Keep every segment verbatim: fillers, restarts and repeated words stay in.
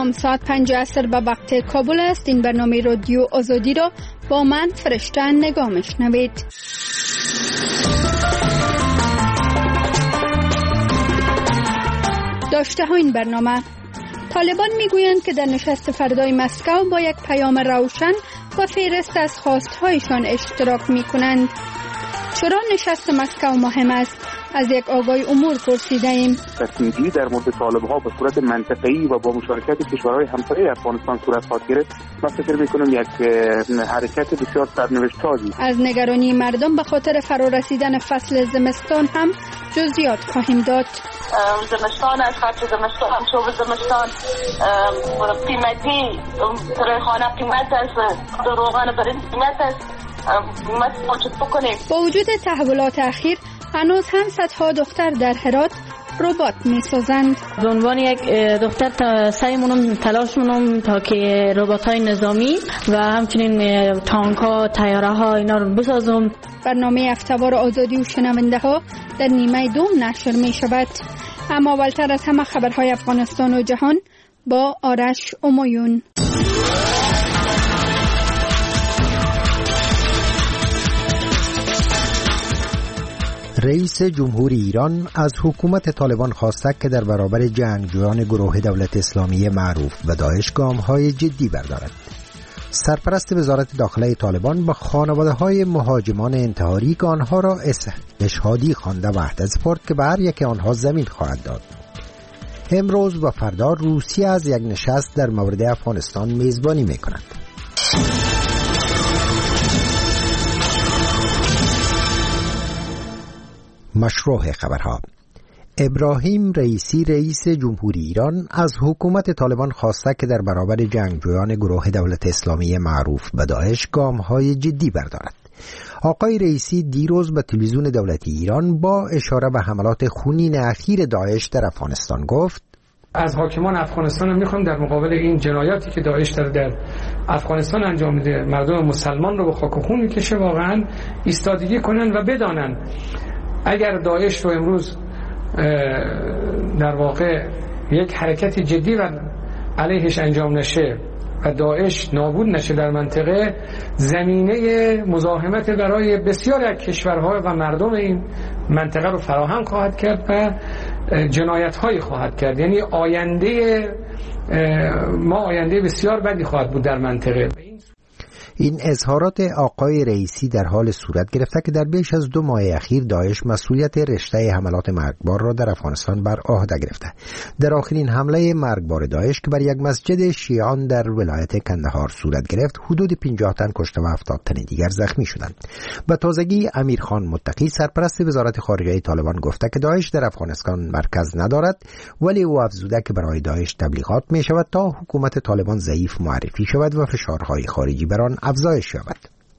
سلام، ساعت پنج عصر به وقت کابل است. این برنامه رادیو آزادی را با من فرشته نگاه میشنوید. داشته ها این برنامه: طالبان میگویند که در نشست فردای مسکو با یک پیام روشن و فهرست از خواستهایشان اشتراک میکنند. چرا نشست مسکو مهم است؟ از یک آگای امور پرسیده ایم. تصمیم‌گیری در مورد طالب‌ها به صورت منطقه‌ای و با مشارکت کشورهای همسایه افغانستان صورت خواهد گرفت. من فکر می‌کنم یک حرکت بسیار سرنوشت‌سازی. از نگرانی مردم به خاطر فرارسیدن فصل زمستان هم جزئیات خواهیم داد. زمستان از خرچ زمستان هم شو زمستان قیمتی ترخانه قیمت است، روغن برنج قیمت است. با وجود تحولات اخیر هنوز هم صدها دختر در هرات ربات می‌سازند. به عنوان یک دختر تا سعیمونم تلاش مونم تا که ربات‌های نظامی و همچنین تانک‌ها، طیاره‌ها اینا رو بسازم. برنامه هفته‌وار آزادی و شنونده‌ها در نیمه دوم نشر می‌شود. اما اولتر از همه خبرهای افغانستان و جهان با آرش امایون. رئیس جمهوری ایران از حکومت طالبان خواسته که در برابر جنگجویان گروه دولت اسلامی معروف به داعش گام‌های جدی بردارد. سرپرست وزارت داخله طالبان به خانواده‌های مهاجمان انتحاری که آنها را استشهادی خوانده وعده سپرد که به هر یک آنها زمین خواهد داد. امروز و فردا روسیه از یک نشست در مورد افغانستان میزبانی می‌کند. مشروع خبرها: ابراهیم رئیسی رئیس جمهوری ایران از حکومت طالبان خواسته که در برابر جنگجویان گروه دولت اسلامی معروف به داعش گام‌های جدی بردارد. آقای رئیسی دیروز به تلویزیون دولتی ایران با اشاره به حملات خونین اخیر داعش در افغانستان گفت: از حاکمان افغانستان میخوایم در مقابل این جنایاتی که داعش در, در افغانستان انجام میده، مردم مسلمان رو به خاک و خون میکشه، واقعا ایستادگی کنن و بدانن اگر داعش رو امروز در واقع یک حرکت جدی و علیهش انجام نشه و داعش نابود نشه در منطقه، زمینه مزاحمت برای بسیار از کشورها و مردم این منطقه رو فراهم خواهد کرد و جنایت‌هایی خواهد کرد. یعنی آینده ما آینده بسیار بدی خواهد بود در منطقه. این اظهارات آقای رئیسی در حال صورت گرفته که در بیش از دو ماه اخیر داعش مسئولیت رشته حملات مرگبار را در افغانستان بر عهده گرفته. در آخرین حمله مرگبار داعش که بر یک مسجد شیعان در ولایت کندهار صورت گرفت، حدود پنجاه تن کشته و هفتاد تن دیگر زخمی شدند. به تازگی امیرخان متقی سرپرست وزارت خارجه طالبان گفته که داعش در افغانستان مرکز ندارد، ولی او افزوده که برای داعش تبلیغات می شود تا حکومت طالبان ضعیف معرفی شود و فشارهای خارجی بر آن افزایش یابد.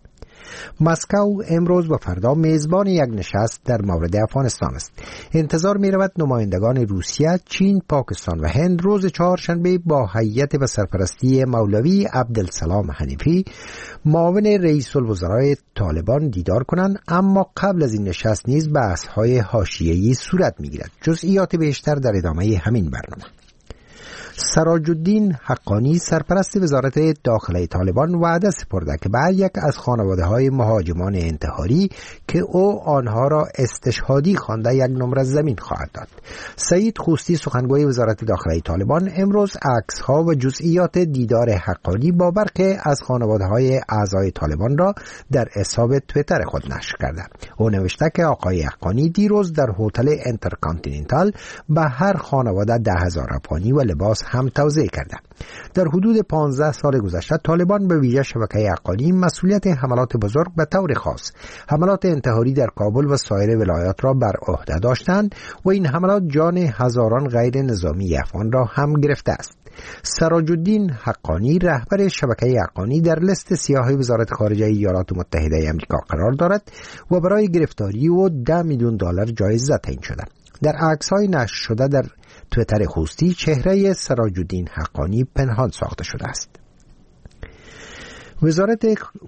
مسکو امروز و فردا میزبان یک نشست در مورد افغانستان است. انتظار می رود نمایندگان روسیه، چین، پاکستان و هند روز چهارشنبه با هیئت و سرپرستی مولوی عبدالسلام حنیفی، معاون رئیس الوزراء طالبان دیدار کنند، اما قبل از این نشست نیز بحث‌های حاشیه‌ای صورت می‌گیرد. جزئیات بیشتر در ادامه همین برنامه. سراج الدین حقانی سرپرست وزارت داخله طالبان وعده سپرده که بر یک از خانواده‌های مهاجمان انتحاری که او آنها را استشهادی خوانده یک نمره زمین خواهد داد. سعید خوستی سخنگوی وزارت داخله طالبان امروز عکس‌ها و جزئیات دیدار حقانی با برخی از خانواده‌های اعضای طالبان را در حساب توییتر خود نشر کرده. او نوشته که آقای حقانی دیروز در هتل انترکانتیننتال به هر خانواده ده هزار افغانی و لباس هم توزیع کرده. در حدود پانزده سال گذشته طالبان به ویژه شبکه حقانی مسئولیت حملات بزرگ به طور خاص حملات انتحاری در کابل و سایر ولایات را بر عهده داشتند و این حملات جان هزاران غیر نظامی افغان را هم گرفته است. سراج الدین حقانی رهبر شبکه حقانی در لیست سیاه وزارت خارجه ایالات متحده آمریکا قرار دارد و برای گرفتاری او ده میلیون دلار جایزه تعیین شده. در عکس‌های نشر شده در توییتر خوستی چهره سراج الدین حقانی پنهان ساخته شده است. وزارت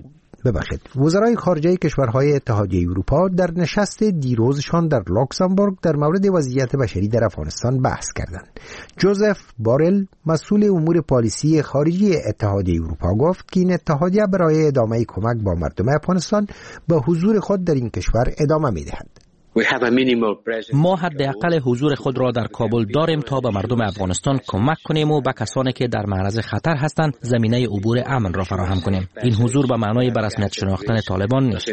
ببخشید وزرای خارجه کشورهای اتحادیه اروپا در نشست دیروزشان در لوکزامبورگ در مورد وضعیت بشری در افغانستان بحث کردند. جوزف بارل مسئول امور پالیسی خارجی اتحادیه اروپا گفت که این اتحادیه برای ادامه کمک با مردم افغانستان به حضور خود در این کشور ادامه می‌دهد. ما حداقل حضور خود را در کابل داریم تا به مردم افغانستان کمک کنیم و به کسانی که در معرض خطر هستند زمینه عبور امن را فراهم کنیم. این حضور به معنای به رسمیت شناختن طالبان نیست.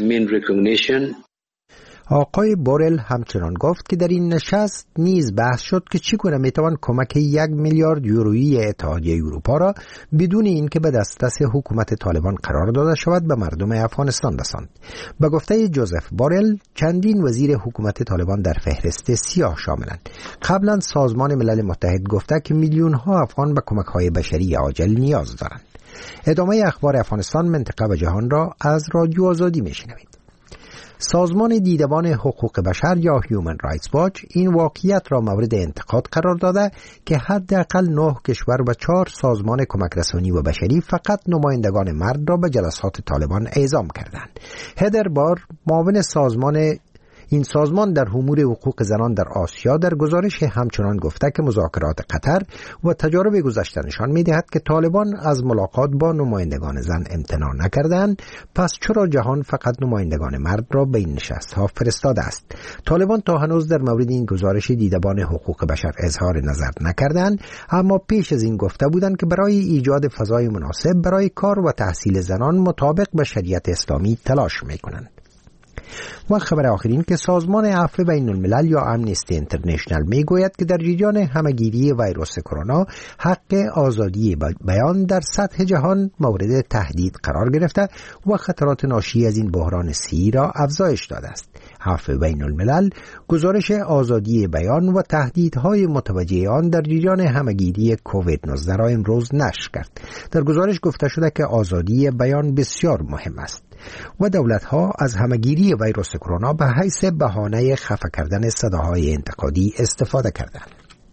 آقای بورل همچنان گفت که در این نشست نیز بحث شد که چگونه میتوان کمک یک میلیارد یورویی اتحادیه اروپا را بدون اینکه به دسترس حکومت طالبان قرار داده شود به مردم افغانستان رساند. به گفته جوزف بورل چندین وزیر حکومت طالبان در فهرست سیاه شاملند. قبلا سازمان ملل متحد گفته که میلیون ها افغان به کمک های بشری عاجل نیاز دارند. ادامه اخبار افغانستان، منطقه و جهان را از رادیو آزادی میشنوید. سازمان دیدبان حقوق بشر یا هیومن رایتس واچ این واقعیت را مورد انتقاد قرار داده که حداقل نه کشور و چهار سازمان کمک رسانی و بشری فقط نمایندگان مرد را به جلسات طالبان اعزام کردند. هدر بار، معاون سازمان این سازمان در امور حقوق زنان در آسیا، در گزارش همچنان گفته که مذاکرات قطر و تجارب گذشته نشان می‌دهد که طالبان از ملاقات با نمایندگان زن امتناع نکردند، پس چرا جهان فقط نمایندگان مرد را به این نشست‌ها فرستاده است؟ طالبان تا هنوز در مورد این گزارش دیدبان حقوق بشر اظهار نظر نکردند، اما پیش از این گفته بودند که برای ایجاد فضای مناسب برای کار و تحصیل زنان مطابق با شریعت اسلامی تلاش می‌کنند. و خبر آخرین که سازمان عفو بین الملل یا امنستی اینترنشنال می گوید که در جریان همهگیری ویروس کرونا حق آزادی بیان در سطح جهان مورد تهدید قرار گرفته و خطرات ناشی از این بحران صحی را افزایش داده است. عفو بین الملل گزارش آزادی بیان و تهدیدهای متوجه آن در جریان همهگیری کووید نوزده را امروز نشر کرد. در گزارش گفته شده که آزادی بیان بسیار مهم است و دولت‌ها از همهگیری ویروس کرونا به حیث بهانه خفه کردن صداهای انتقادی استفاده کردند.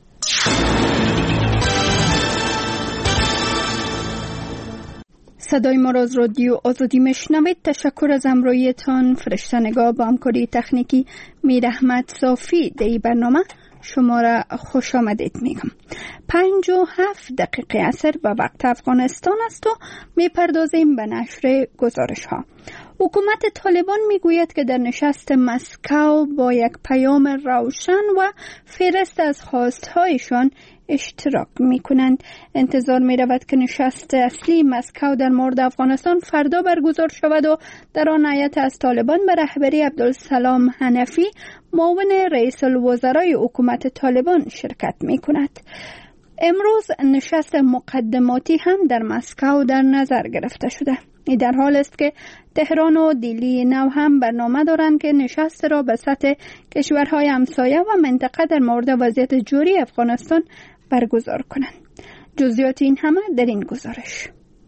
صدای ما را از رادیو آزادی میشنوید. تشکر از همراهیتان. فرشته نگاه با همکاری تکنیکی میر احمد صافی در این برنامه شما را خوش آمدید میگم. پنج و هفت دقیقه عصر به وقت افغانستان است و میپردازیم به نشر گزارش ها. حکومت طالبان میگوید که در نشست مسکو با یک پیام روشن و فهرست از خواستهایشان اشتراک میکنند. انتظار میرود که نشست اصلی مسکو در مورد افغانستان فردا برگزار شود و در آن هیئت از طالبان به رهبری عبدالسلام حنفی معاون رئیس الوزرای حکومت طالبان شرکت میکند. امروز نشست مقدماتی هم در مسکو در نظر گرفته شده. این در حال است که تهران و دیلی نو هم برنامه دارند که نشست را به سطح کشورهای همسایه و منطقه در مورد وضعیت جوری افغانستان برگزار کنند. جزئیات این همه در این گزارش.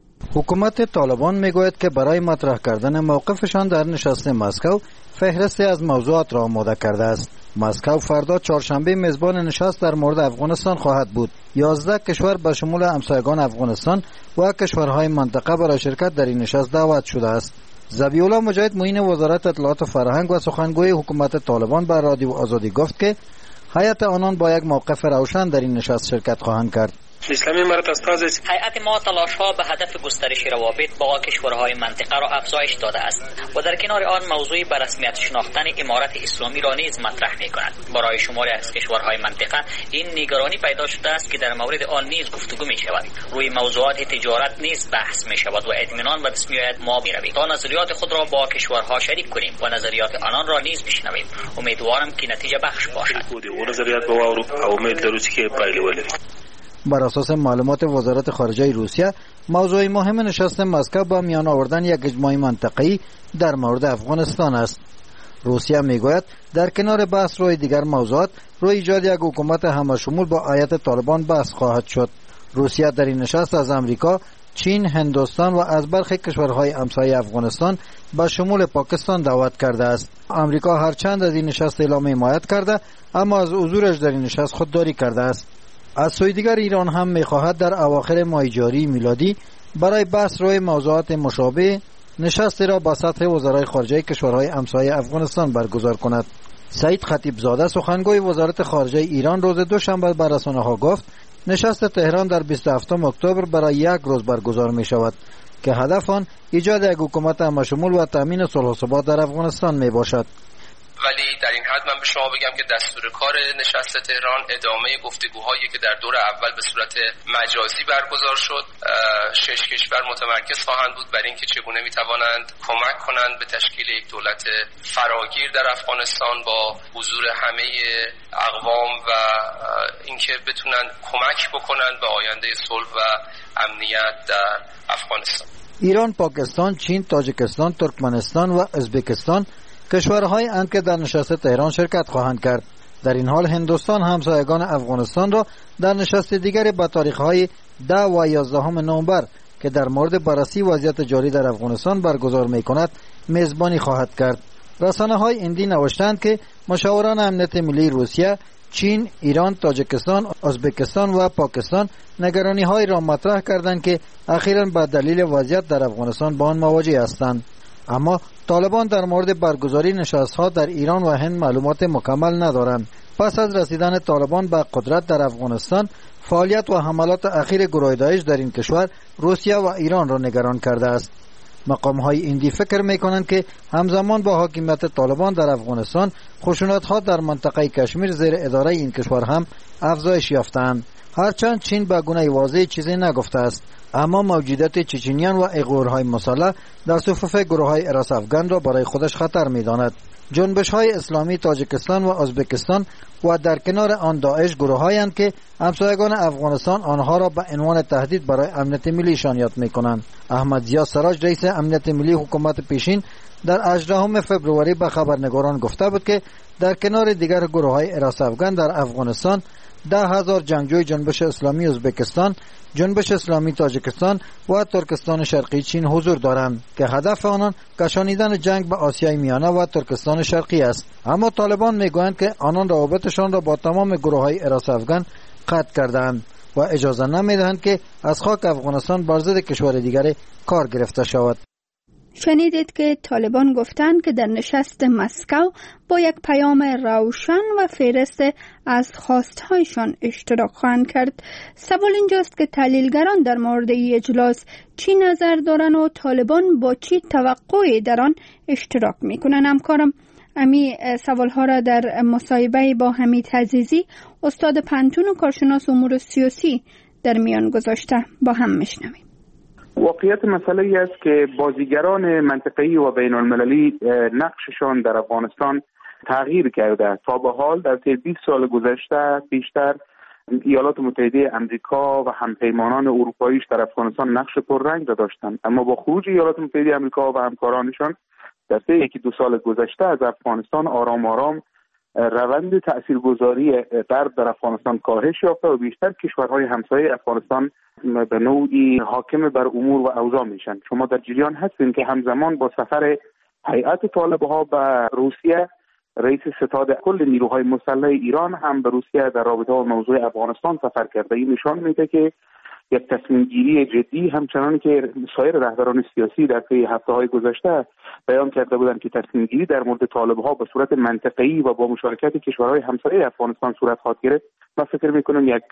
حکومت طالبان میگوید که برای مطرح کردن موقفشان در نشست مسکو فهرستی از موضوعات را آماده کرده است. مسکو فردا چهارشنبه میزبان نشست در مورد افغانستان خواهد بود. یازده کشور به شمول همسایگان افغانستان و کشورهای منطقه برای شرکت در این نشست دعوت شده است. ذبیح الله مجاهد معین وزارت اطلاعات و فرهنگ و سخنگوی حکومت طالبان به رادیو آزادی گفت که هیئت آنان با یک موقف روشن در این نشست شرکت خواهند کرد. اسلامی امارت استازی هیئت ما تلاش‌ها به هدف گسترش روابط با کشورهای منطقه را افزایش داده است و در کنار آن موضوعی به رسمیت شناختن امارت اسلامی را نیز مطرح می‌کند. برای شماری از کشورهای منطقه این نگرانی پیدا شده است که در مورد آن نیز گفتگو می‌شود. روی موضوعات تجارت نیز بحث می‌شود و اطمینان به دست می‌آید ما می‌رویم تا نظریات خود را با کشورها شریک کنیم و نظریات آنان را نیز بشنویم. امیدوارم که نتیجه بخش باشد. نظریات با او امید دارم که پایله ولري. بر اساس معلومات وزارت خارجه روسیه، موضوع مهم نشست مسکو با میان آوردن یک اجماع منطقه‌ای در مورد افغانستان است. روسیه میگوید در کنار بحث روی دیگر موضوعات، روی ایجاد یک حکومت همشمول با هیئت طالبان بحث خواهد شد. روسیه در این نشست از امریکا، چین، هندوستان و از برخی کشورهای همسایه افغانستان به شمول پاکستان دعوت کرده است. امریکا هرچند از این نشست اعلام حمایت کرده، اما از حضورش در این نشست خودداری کرده است. از سوی دیگر ایران هم می‌خواهد در اواخر ماه جاری میلادی برای بحث روی موضوعات مشابه نشستی را با سطح وزرای خارجه کشورهای همسایه افغانستان برگزار کند. سعید خطیب زاده سخنگوی وزارت خارجه ایران روز دوشنبه به رسانه‌ها گفت نشست تهران در بیست و هفتم اکتبر برای یک روز برگزار می شود که هدف آن ایجاد یک حکومت همشمول و تامین صلح و ثبات در افغانستان می باشد. ولی در این حد من به شما بگم که دستور کار نشست تهران ادامه گفتگوهایی که در دور اول به صورت مجازی برگزار شد. شش کشور متمرکز خواهند بود بر اینکه چگونه میتوانند کمک کنند به تشکیل یک دولت فراگیر در افغانستان با حضور همه اقوام و اینکه بتونند کمک بکنند به آینده صلح و امنیت در افغانستان. ایران، پاکستان، چین، تاجیکستان، ترکمنستان و ازبکستان کشورهای اند که در نشست تهران شرکت خواهند کرد. در این حال هندوستان همسایگان افغانستان را در نشست دیگری به تاریخ‌های ده و یازده نوامبر که در مورد بررسی وضعیت جاری در افغانستان برگزار می‌کند میزبانی خواهد کرد. رسانه‌های هندی نوشتند که مشاوران امنیت ملی روسیه، چین، ایران، تاجیکستان، ازبکستان و پاکستان نگرانی‌های را مطرح کردند که اخیراً به دلیل وضعیت در افغانستان با آن مواجه هستند. اما طالبان در مورد برگزاری نشست‌ها در ایران و هند معلومات مکمل ندارند. پس از رسیدن طالبان به قدرت در افغانستان، فعالیت و حملات اخیر گروه داعش در این کشور روسیه و ایران را نگران کرده است. مقام‌های هندی فکر می‌کنند که همزمان با حاکمیت طالبان در افغانستان، خشونت‌ها در منطقه کشمیر زیر اداره این کشور هم افزایش یافته‌اند. هرچند چین به گونه واضح چیزی نگفته است، اما موجودیت چچنیان و ایغورهای مسلح در صفوف گروه‌های اراس افغان را برای خودش خطر می‌داند. جنبش‌های اسلامی تاجیکستان و ازبکستان و در کنار آن داعش گروه‌هایند که همسایگان افغانستان آنها را به عنوان تهدید برای امنیت ملیشان یاد می‌کنند. احمد ضیا سراج رئیس امنیت ملی حکومت پیشین در هجدهم فوریه به خبرنگاران گفته بود که در کنار دیگر گروه‌های اراس افغان در افغانستان ده هزار جنگجوی جنبش اسلامی ازبکستان، جنبش اسلامی تاجیکستان و ترکستان شرقی چین حضور دارند که هدف آنان کشانیدن جنگ به آسیای میانه و ترکستان شرقی است. اما طالبان میگویند که آنان روابطشان را با تمام گروه‌های اراس افغان قطع کردند و اجازه نمیدهند که از خاک افغانستان بر ضد کشور دیگری کار گرفته شود. شنیدید که طالبان گفتند که در نشست مسکو با یک پیام روشن و فهرست از خواستهایشان اشتراک خواهند کرد. سوال اینجاست که تحلیلگران در مورد این اجلاس چی نظر دارند و طالبان با چی توقعی در آن اشتراک میکنند؟ همکارم امی سوالها را در مصاحبه با حمید عزیزی، استاد پنتون و کارشناس امور سیاسی در میان گذاشته. با هم میشنویم. واقعیت مسئله ای است که بازیگران منطقه‌ای و بین المللی نقششان در افغانستان تغییر کرده. تا به حال در طی بیست سال گذشته بیشتر ایالات متحده آمریکا و همپیمانان اروپاییش در افغانستان نقش پررنگ داشتند، اما با خروج ایالات متحده آمریکا و همکارانشان در طی یکی دو سال گذشته از افغانستان آرام آرام روند تاثیرگذاری غرب در افغانستان کاهش یافته و بیشتر کشورهای همسایه افغانستان به نوعی حاکم بر امور و اوضاع میشن. شما در جریان هستین که همزمان با سفر هیئت طالبها به روسیه، رئیس ستاد کل نیروهای مسلح ایران هم به روسیه در رابطه با موضوع افغانستان سفر کرده. این نشان میده که یک تصمیم گیری جدی، همچنان که سایر رهبران سیاسی در طی هفته‌های گذشته بیان کرده بودند که تصمیم گیری در مورد طالب‌ها به صورت منطقه‌ای و با مشارکت کشورهای همسایه افغانستان صورت خواهد گرفت. من فکر می‌کنم یک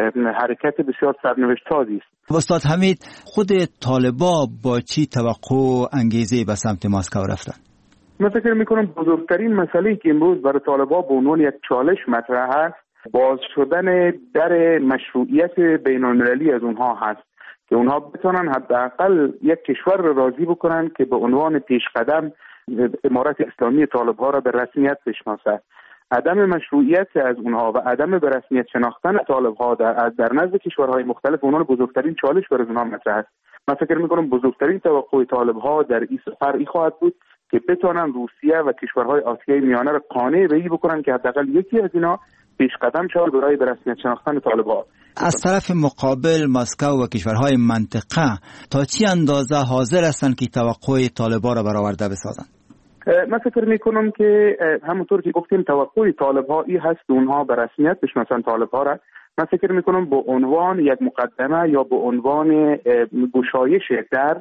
حرکت بسیار سرنوشت سازی است. استاد حمید، خود طالبا با چی توقع و انگیزه به سمت مسکو رفتن؟ من فکر می‌کنم بزرگترین مسئله‌ای که امروز برای طالبا به عنوان یک چالش مطرح است، باز شدن در مشروعیت بین المللی از اونها هست که اونها بتونن حداقل یک کشور را راضی بکنن که به عنوان پیشقدم امارت اسلامی طالب‌ها را به رسمیت بشناسه. عدم مشروعیت از اونها و عدم به رسمیت شناختن طالب‌ها در در نزد کشورهای مختلف اونها بزرگترین چالش برای اونها مطرح است. من فکر می‌کنم بزرگترین توقع طالب‌ها در این سفر ای خواهد بود که بتونن روسیه و کشورهای آسیای میانه را قانع به این بکنن که حداقل یکی از اینا پیش قدم شود برای به رسمیت شناختن طالب‌ها. از طرف مقابل مسکو و کشورهای منطقه تا چی اندازه حاضر هستند که توقع طالب‌ها را برآورده بسازند؟ من فکر می‌کنم که همونطور که گفتیم توقع طالب‌ها این هست که اونها به رسمیت بشناسن طالب‌ها را. من فکر می‌کنم به عنوان یک مقدمه یا به عنوان گشایش در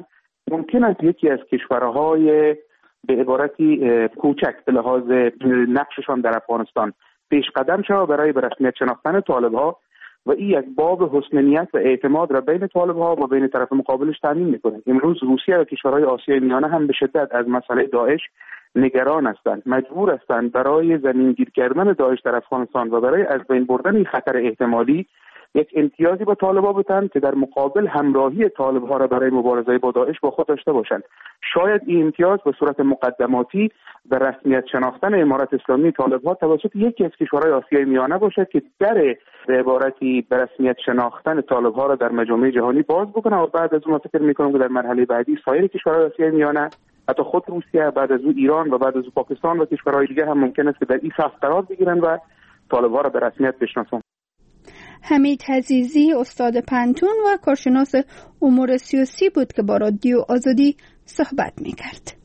ممکن است یکی از کشورهای به عبارتی کوچک به لحاظ نقششان در افغانستان پیش قدم شود برای به رسمیت شناختن طالب‌ها و این یک باب حسن نیت و اعتماد را بین طالب‌ها و بین طرف مقابلش تامین می‌کنه. امروز روسیه و کشورهای آسیای میانه هم به شدت از مسئله داعش نگران هستند، مجبور هستند برای زمینگیر کردن داعش در افغانستان و برای از بین بردن این خطر احتمالی یک امتیازی با طالب‌ها بدن که در مقابل همراهی طالب‌ها را برای مبارزه با داعش با خود داشته باشند. شاید این امتیاز به صورت مقدماتی به رسمیت شناختن امارت اسلامی طالب‌ها توسط یکی از کشورهای آسیای میانه باشد که در به عبارتی به رسمیت شناختن طالب‌ها را در مجامع جهانی باز بکنه و بعد از اون فکر می‌کنم که در مرحله بعدی سایر کشورهای آسیای میانه، حتی خود روسیه، بعد از اون ایران و بعد از اون پاکستان و کشورهای دیگه هم ممکن است که در این صف قرار بگیرن و طالب‌ها را به رسمیت بشناسند. حمید عزیزی استاد پنتون و کارشناس امور سیاسی بود که با رادیو آزادی صحبت می‌کرد.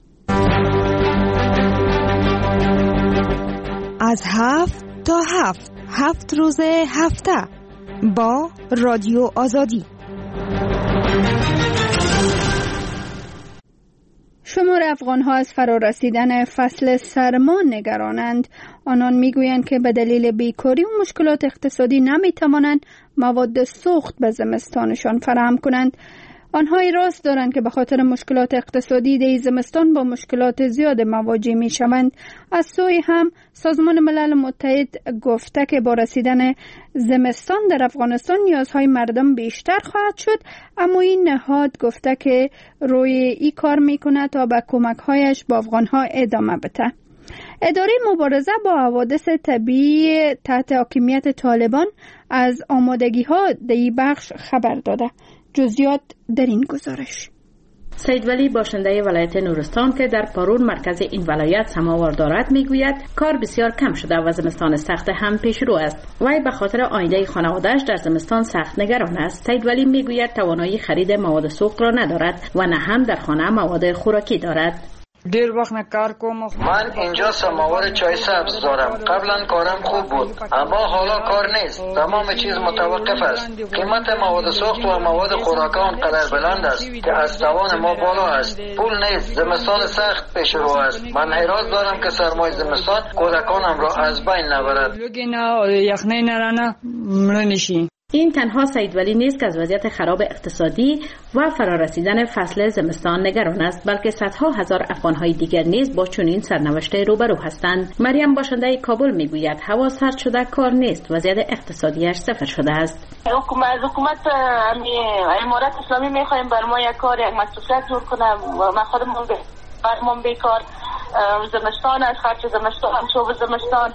از هفت تا هفت هفت روز هفته با رادیو آزادی. شمار افغان‌ها از فرارسیدن فصل سرما نگرانند. آنان میگویند که به دلیل بیکاری و مشکلات اقتصادی نمیتوانند مواد سوخت به زمستانشان فراهم کنند. آنها راست دارند که به خاطر مشکلات اقتصادی در زمستان با مشکلات زیاد مواجه می شوند. از سوی هم سازمان ملل متحد گفته که با رسیدن زمستان در افغانستان نیازهای مردم بیشتر خواهد شد، اما این نهاد گفته که روی این کار می کند تا به کمکهایش با افغانها ادامه بده. اداره مبارزه با حوادث طبیعی تحت حاکمیت طالبان از آمادگی ها در این بخش خبر داده. جزئیات در این گزارش. سید ولی باشنده ولایت نورستان که در پارون مرکز این ولایت سماور دارد میگوید کار بسیار کم شده و زمستان سخت هم پیش رو است. وی به خاطر آینده خانواده‌اش در زمستان سخت نگران است. سید ولی میگوید توانایی خرید مواد سوخت را ندارد و نه هم در خانه مواد خوراکی دارد. دیر وقت کار کوم. من اینجا سماور چای سبز دارم. قبلا کارم خوب بود اما حالا کار نیست. تمام چیز متوقف است. قیمت مواد سوخت و مواد خوراکی آنقدر بلند است که از توان ما بالا است. پول نیست. زمستان سخت پیش رو است. من حراس دارم که سرمای زمستان کودکانم را از بین نبرد. یخنی نرانه مړ این تنها سید ولی نیست که از وضعیت خراب اقتصادی و فرارسیدن فصل زمستان نگران است، بلکه صدها هزار افغان‌های دیگر نیز با چنین سرنوشت روبرو هستند. مریم باشنده کابل میگوید هوا سرد شده، کار نیست، وضعیت اقتصادیش صفر شده است. حکومت حکومت امارت اسلامی میخوایم بر ما یک کار یک مسئولیت جور کنه و ما خودمون برمون بیکار. زمستان از خرچ زمستان شوب زمستان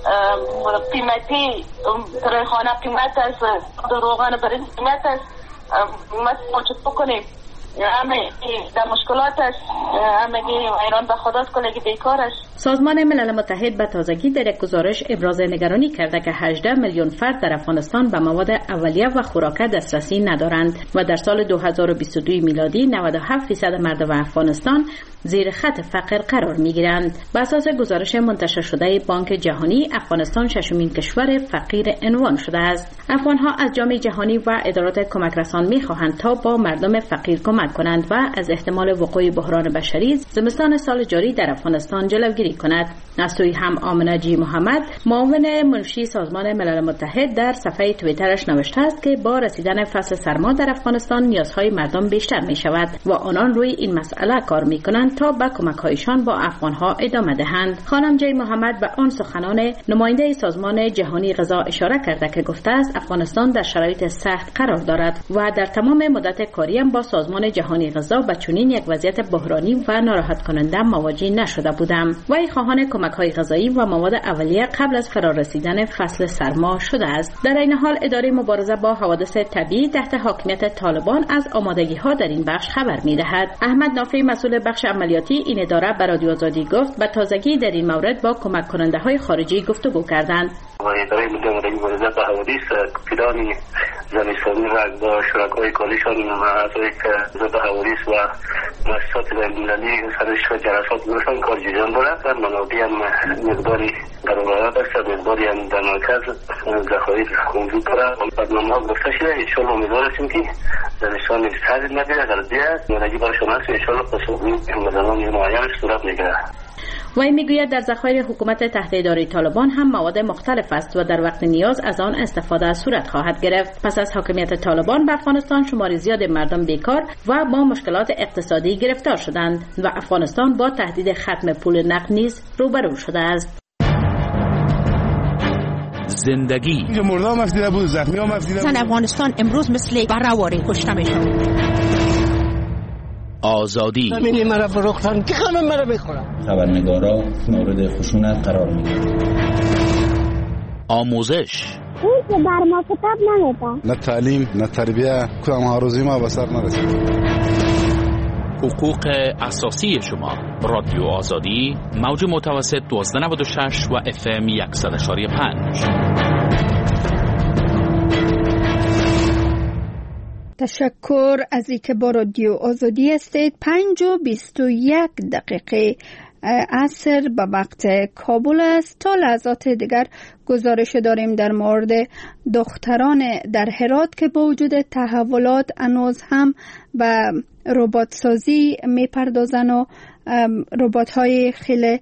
قیمتی برای خانه قیمت است، روغن برای قیمت است. ما چه بکنیم؟ همه در مشکلات است، همگی ایران به خودت کنه که بیکار است. سازمان ملل متحد به تازگی در یک گزارش ابراز نگرانی کرده که هجده میلیون فرد در افغانستان به مواد اولیه و خوراک دسترسی ندارند و در سال دو هزار و بیست و دو میلادی نود و هفت درصد مردم افغانستان زیر خط فقر قرار میگیرند. به اساس گزارش منتشر شده بانک جهانی، افغانستان ششمین کشور فقیر عنوان شده است. افغانها از جامعه جهانی و ادارات کمک رسان میخواهند تا با مردم فقیر کمک کنند و از احتمال وقوع بحران بشری زمستان سال جاری در افغانستان جلوگیری کند. از سوی هم آمنه جی محمد، معاون منشی سازمان ملل متحد، در صفحه توییترش نوشته است که با رسیدن فصل سرما در افغانستان نیازهای مردم بیشتر می شود و آنان روی این مسئله کار می کنند تا به کمک‌هایشان با افغان‌ها ادامه دهند. خانم جی محمد به آن سخنان نماینده سازمان جهانی غذا اشاره کرده که گفته است افغانستان در شرایط سخت قرار دارد و در تمام مدت کاریم با سازمان جهانی غذا به چنین یک وضعیت بحرانی و ناراحت کننده مواجه نشده بودم. وی خواهان کمک‌های غذایی و مواد اولیه قبل از فرارسیدن فصل سرما شده است. در این حال اداره مبارزه با حوادث طبیعی تحت حاکمیت طالبان از آمادگی‌ها در این بخش خبر می‌دهد. احمد نافی، مسئول بخش عملیاتی این اداره به رادیو آزادی گفت به تازگی در این مورد با کمک کننده های خارجی گفتگو کردند. و اداره مبارزه با حوادث پیران زمستانی را با شرکای کالیشان و اعضای که ضد حوادث و مؤسسات بین‌المللی سرش و جلسات گرفتن کار جریان دارد. در منابع هم مقداری در ولایت است، مقداری هم در مرکز ذخایر وجود دارد. برنامه‌ها گفته شده، انشاءالله امیدوار هستیم که زمستان سرد نگیرد، اگر بیاد منجی برشان هست انشاءالله پاسخگویی به زمان معینش صورت میگیرد. وی میگوید در ذخایر حکومت تحت اداره طالبان هم مواد مختلف است و در وقت نیاز از آن استفاده صورت خواهد گرفت. پس از حاکمیت طالبان بر افغانستان شماری زیاد مردم بیکار و با مشکلات اقتصادی گرفتار شدند و افغانستان با تهدید ختم پول نقد نیز روبرو شده است. زندگی مردم مفیده بود، زخمی ها مفیده بود. افغانستان امروز مثل برآوری کشته میشد. آزادی همین مرا فروختن که همه مرا میخورن. خبرنگارا مورد خشونت قرار میگیرن. آموزش اون که بر ما کتاب نمیده. نه تعلیم نه تربیه، کدام هاروزی ما بسر نرسید. حقوق اساسی شما. رادیو آزادی موج متوسط دوازده نود و شش و اف ام صد و یک و پنج. تشکر از اینکه با رادیو آزادی هستید. پنج و بیست و یک دقیقه عصر به وقت کابل است. تا لحظات دیگر گزارش داریم در مورد دختران در هرات که با وجود تحولات هنوز هم به ربات سازی می پردازن و ربات های خیلی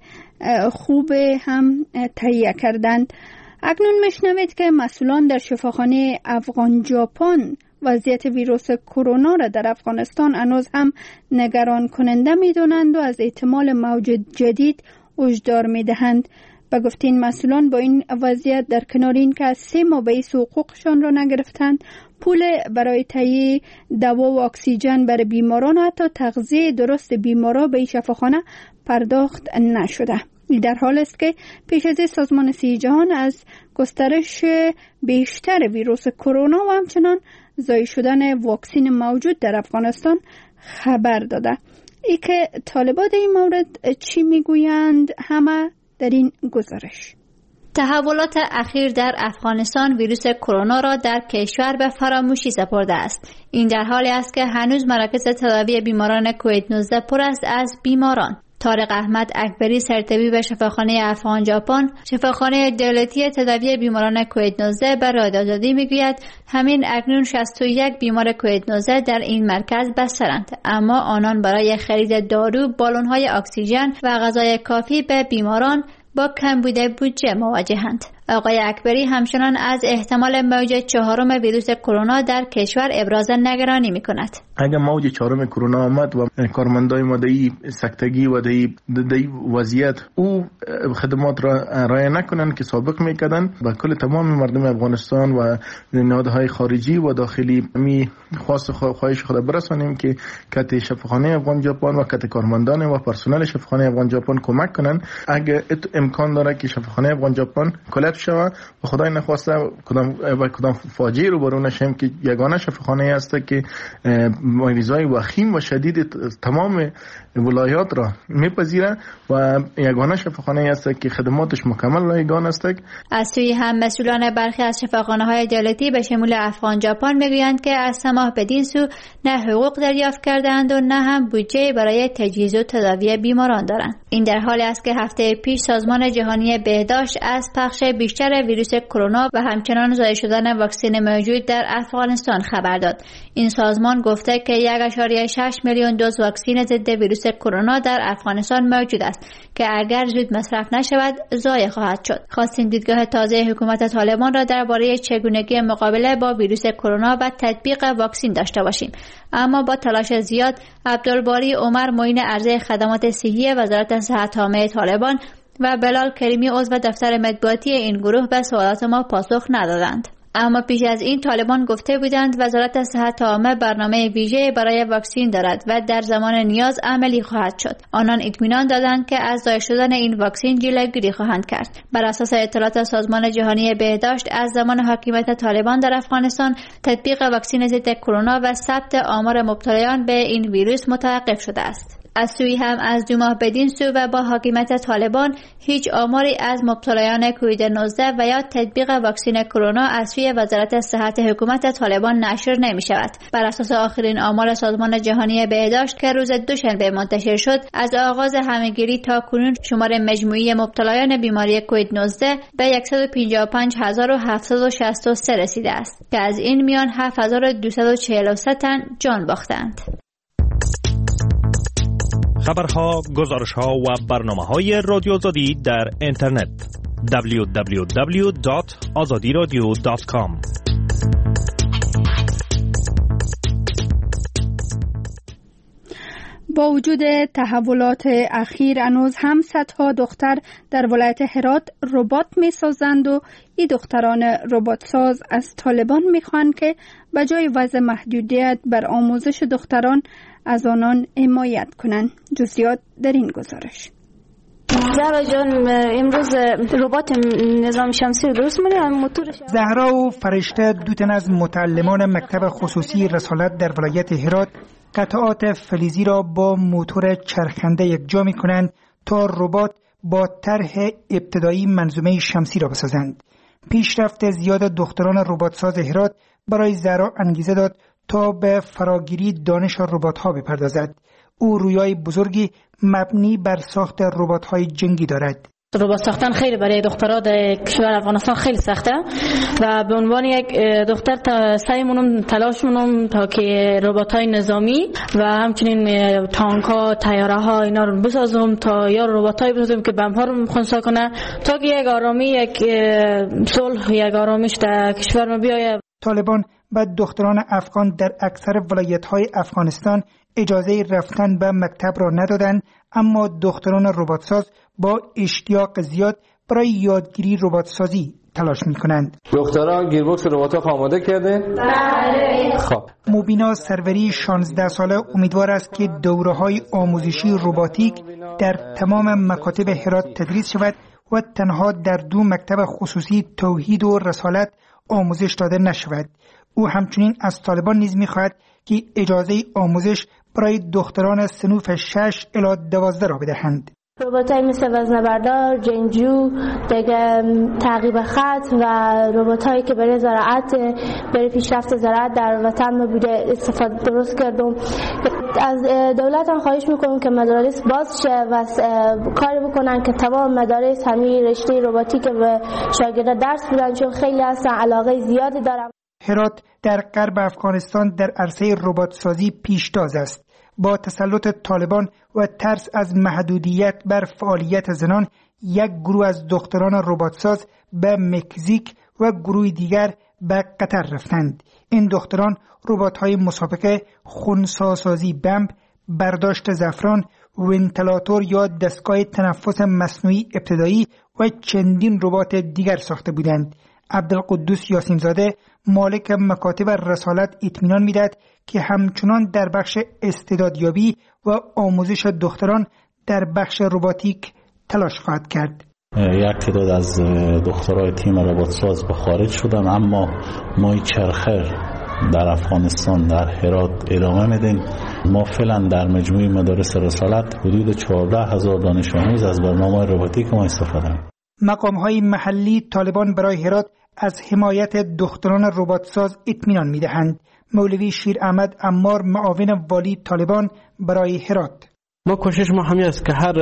خوب هم تهیه کردند. اکنون میشنوید که مسئولان در شفاخانه افغان ژاپن وضعیت ویروس کرونا را در افغانستان هنوز هم نگران کننده می‌دانند و از احتمال موج جدید هشدار می‌دهند. به گفته این مسئولان با این وضعیت در کنار این که از سه ماه بیس حقوقشان را نگرفتند، پول برای تهیه دوا و اکسیژن برای بیماران و حتی تغذیه درست بیماران به این شفاخانه پرداخت نشده. این در حال است که پیش از سازمان صحت جهان از گسترش بیشتر ویروس کرونا و همچنان ضایع شدن واکسن موجود در افغانستان خبر داده. ای که طالبان در این مورد چی میگویند همه در این گزارش. تحولات اخیر در افغانستان ویروس کرونا را در کشور به فراموشی سپرده است. این در حالی است که هنوز مراکز تداوی بیماران کووید نوزده پر است از بیماران. طارق احمد اکبری سرطبیب شفاخانه افغان ژاپن، شفاخانه دولتی تداوی بیماران کووید نوزده به رادیو آزادی میگوید همین اکنون شصت و یک بیمار کووید نوزده در این مرکز بسترند، اما آنان برای خرید دارو، بالون‌های اکسیژن و غذای کافی به بیماران با کمبود بودجه مواجهند. آقای اکبری همچنان از احتمال موج چهارم ویروس کرونا در کشور ابراز نگرانی می‌کند. اگر موج چهارم کرونا آمد و کارمندای ما دایی سکتگی و دایی دایی وضعیت او خدمات را ارائه نکنند که سابق میکردند، و کل تمام مردم افغانستان و نهادهای خارجی و داخلی می خواست خواهش خود برسانیم که کت شفاخانه افغان ژاپن و کت کارمندان و پرسنل شفاخانه افغان ژاپن کمک کنند. اگر امکان داره که شفاخانه افغان ژاپن کلاپس شود و خدای نخواسته کدام و کدام فاجعه رو برون نشیم که یگانه شفاخانه است که مریضای وخیم و شدید تمام ولایات را میپذیره و یگانه شفاخانه است که خدماتش مکمل رایگان است. از سوی هم مسئولان برخی از شفاخانه‌های دولتی به شمول افغان ژاپن میگویند که از سماح بدین سو نه حقوق دریافت کردند و نه هم بودجه برای تجهیز و تداوی بیماران دارند. این در حالی است که هفته پیش سازمان جهانی بهداشت از پخش بیشتر ویروس کرونا و همچنان ضایع شدن واکسن موجود در افغانستان خبر داد. این سازمان گفته که یک ممیز شش میلیون دوز واکسن ضد ویروس کرونا در افغانستان موجود است که اگر زود مصرف نشود ضایع خواهد شد. خواستیم دیدگاه تازه حکومت طالبان را درباره چگونگی مقابله با ویروس کرونا و تطبیق واکسن داشته باشیم، اما با تلاش زیاد عبدالباری عمر معین عرضه خدمات صحی وزارت صحت عامه طالبان و بلال کریمی عضو دفتر مطبوعاتی این گروه به سوالات ما پاسخ ندادند. اما پیش از این طالبان گفته بودند وزارت صحت عامه برنامه ویژه برای واکسن دارد و در زمان نیاز عملی خواهد شد. آنان اطمینان دادند که از ضایع شدن این واکسن جلوگیری خواهند کرد. بر اساس اطلاعات سازمان جهانی بهداشت از زمان حاکمیت طالبان در افغانستان تطبیق واکسن ضد کرونا و ثبت آمار مبتلایان به این ویروس متوقف شده است. از سوی هم از دو ماه بدین سو و با حاکمیت طالبان هیچ آماری از مبتلایان کووید نوزده و یا تطبیق واکسن کرونا از سوی وزارت صحت حکومت طالبان نشر نمی شود. بر اساس آخرین آمار سازمان جهانی بهداشت که روز دوشنبه منتشر شد، از آغاز همهگیری تا کنون شمار مجموعی مبتلایان بیماری کووید نوزده به صد و پنجاه و پنج هزار و هفتصد و شصت و سه رسیده است که از این میان هفت هزار و دویست و چهل و سه تن جان باختند. خبرها، گزارش‌ها و برنامه‌های رادیو آزادی در اینترنت دبلیو دبلیو دبلیو دات آزادی رادیو دات کام. با وجود تحولات اخیر هنوز هم صدها دختر در ولایت هرات ربات می سازند و این دختران ربات ساز از طالبان می خوان که به جای وضع محدودیت بر آموزش دختران از آنان حمایت کنند. جزئیات در این گزارش. زهرا جان، امروز ربات نظام شمسی رو درست می‌کنه موتورش. زهرا و فرشته دو تن از متعلمان مکتب خصوصی رسالت در ولایت هرات قطعات فلزی را با موتور چرخنده یکجا می‌کنند تا ربات با طرح ابتدایی منظومه شمسی را بسازند. پیشرفت زیاد دختران رباتساز هرات برای زهرا انگیزه داد تا به فراگیری دانش ربات‌ها بپردازد. او رویای بزرگی مبنی بر ساخت ربات‌های جنگی دارد. ربات ساختن خیلی برای دخترها در کشور افغانستان خیلی سخته و به عنوان یک دختر تا سعیمونم تلاشمونم تا که ربات‌های نظامی و همچنین تانک‌ها، طیاره‌ها اینا رو بسازم تا یا ربات‌های بسازم که بمب‌ها رو خنثی کنه تا که یک آرامی، یک صلح، یک آرامش در کشور ما بیاید. طالبان و دختران افغان در اکثر ولایت‌های افغانستان اجازه رفتن به مکتب را ندادند، اما دختران رباتساز با اشتیاق زیاد برای یادگیری رباتسازی تلاش می‌کنند. دخترها گیربکس ربات‌ها آماده کرده؟ بله. خب. مبینا سروری شانزده ساله امیدوار است که دوره‌های آموزشی رباتیک در تمام مکاتب هرات تدریس شود و تنها در دو مکتب خصوصی توحید و رسالت آموزش داده نشود. او همچنین از طالبان نیز می‌خواهد که اجازه آموزش برای دختران صنوف شش الی دوازده را بدهند. ربات‌های مثل وزنه‌بردار، جنگجو، دیگه تعقیب خط و ربات‌هایی که برای زراعت، برای پیشرفت زراعت در وطن ما بوده استفاده درست کردم. از دولت هم خواهش میکنم که مدارس باز شه و کاری بکنن که تمام مدارس همین رشته رباتیک به شاگردان درس بدن، چون خیلی هستن علاقه زیادی دارن. هرات در غرب افغانستان در عرصه رباتسازی پیشتاز است. با تسلط طالبان و ترس از محدودیت بر فعالیت زنان، یک گروه از دختران رباتساز به مکزیک و گروه دیگر به قطر رفتند. این دختران ربات‌های مسابقه، خنثی‌سازی بمب، برداشت زعفران، ونتیلاتور یا دستگاه تنفس مصنوعی ابتدایی و چندین ربات دیگر ساخته بودند. عبدالقدوس یاسین زاده مالک مکاتب رسالت اطمینان می‌دهد که همچنان در بخش استعدادیابی و آموزش دختران در بخش رباتیک تلاش خواهد کرد. یک تعداد از دخترای تیم رباتساز به خارج شدن، اما ما چرخه در افغانستان در هرات ادامه میدیم. ما فعلا در مجموعه مدارس رسالت حدود چهارده هزار دانش آموز از برنامه رباتیک ما استفاده می‌کنیم. مقام‌های محلی طالبان برای هرات از حمایت دختران رباتساز اطمینان می‌دهند. مولوی شیر احمد عمار، معاون والی طالبان برای هرات: ما کوشش ما همین است که هر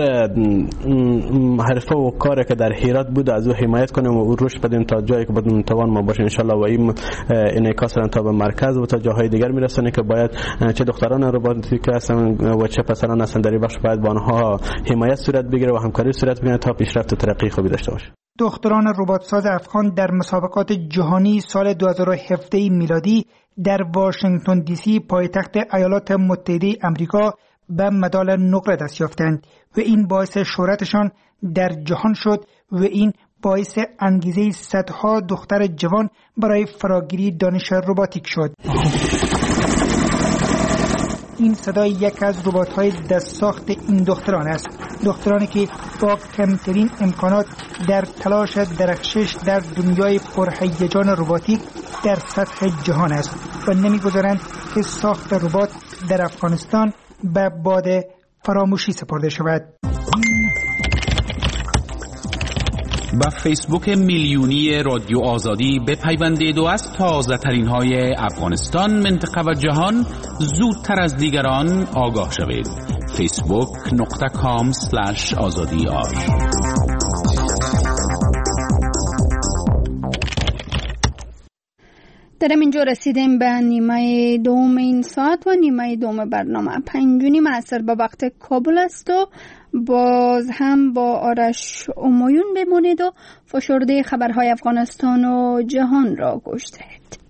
حرفه و کاری که در هرات بود از او حمایت کنیم و او رشد بدیم تا جایی که بدون توان ما باشه ان شاء الله، و این انعکاس تا به مرکز و تا جاهای دیگر میرسونه که باید چه دختران رباتیک هستن و چه پسران هستن در این بخش باید با آنها حمایت صورت بگیره و همکاری صورت بگیره تا پیشرفت و ترقی خوبی داشته باشه. دختران رباتساز افغان در مسابقات جهانی سال دو هزار و هفده میلادی در واشنگتن دی سی پایتخت ایالات متحده آمریکا به مدال نقره دست یافتند و این باعث شهرتشان در جهان شد و این باعث انگیزه صدها دختر جوان برای فراگیری دانش رباتیک شد. این صدای یک از ربات‌های دست ساخت این دختران است. دخترانی که با کمترین امکانات در تلاش درخشش در دنیای پرهیجان رباتیک در سطح جهان است و نمی‌گذارند که ساخت ربات در افغانستان به باد فراموشی سپرده شود. با فیسبوک میلیونی رادیو آزادی بپیوندید و از تازه ترین های افغانستان، منطقه و جهان زودتر از دیگران آگاه شوید. فیسبوک نقطه کام سلش آزادی آر. در اینجا رسیدیم به نیمه دوم این ساعت و نیمه دوم برنامه. پنجونی معصر به وقت کابل است و باز هم با آرش امایون بمانید و فشرده خبرهای افغانستان و جهان را گوش دهید.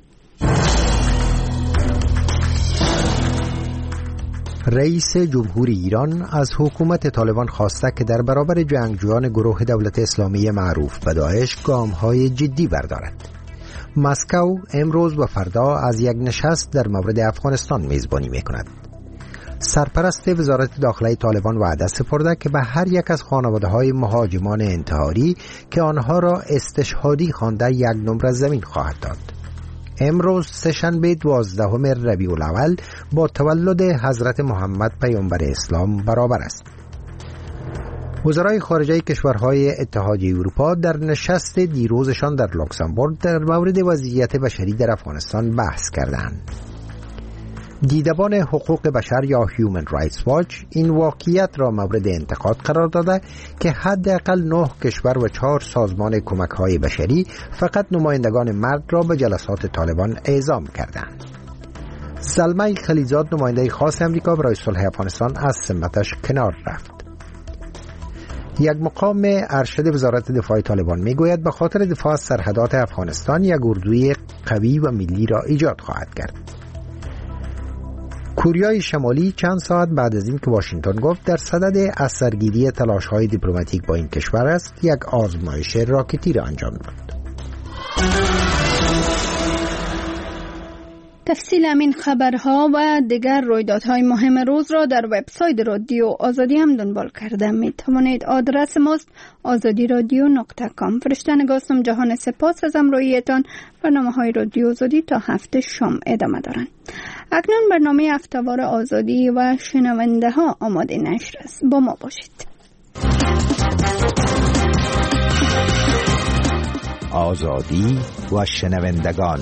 رئیس جمهور ایران از حکومت طالبان خواسته که در برابر جنگجویان گروه دولت اسلامی معروف به داعش گام‌های جدی بردارد. مسکو امروز و فردا از یک نشست در مورد افغانستان میزبانی میکند. سرپرست وزارت داخله طالبان وعده سپرده که به هر یک از خانواده‌های مهاجمان انتحاری که آنها را استشهادی خوانده یک نمره زمین خواهد داد. امروز سه‌شنبه دوازدهم ربیع الاول با تولد حضرت محمد پیامبر اسلام برابر است. وزرای خارجه کشورهای اتحادیه اروپا در نشست دیروزشان در لوکزامبورگ در مورد وضعیت بشری در افغانستان بحث کردند. دیدبان حقوق بشر یا هیومن رایتس واچ این واقعیت را مورد انتقاد قرار داده که حداقل نه کشور و چهار سازمان کمک‌های بشری فقط نمایندگان مرد را به جلسات طالبان اعزام کردند. زلمه خلیزاد نماینده خاص امریکا برای صلح افغانستان از سمتش کنار رفت. یک مقام ارشد وزارت دفاع طالبان میگوید به خاطر دفاع از سرحدات افغانستان یک اردوی قوی و ملی را ایجاد خواهد کرد. کوریای شمالی چند ساعت بعد از این که واشنگتن گفت در صدد اثرگیری تلاش‌های دیپلماتیک با این کشور است، یک آزمایش راکتی را انجام داد. تفصیل همین خبرها و دیگر رویدادهای مهم روز را در وبسایت رادیو آزادی هم دنبال کرده می توانید. آدرس ماست آزادی رادیو نقطه کام. فرشته نگاستم جهان سپاس از همراهیتان. برنامه های رادیو آزادی تا هفته شام ادامه دارند. اکنون برنامه هفته‌وار آزادی و شنونده ها آماده نشر است. با ما باشید. آزادی و شنوندگان.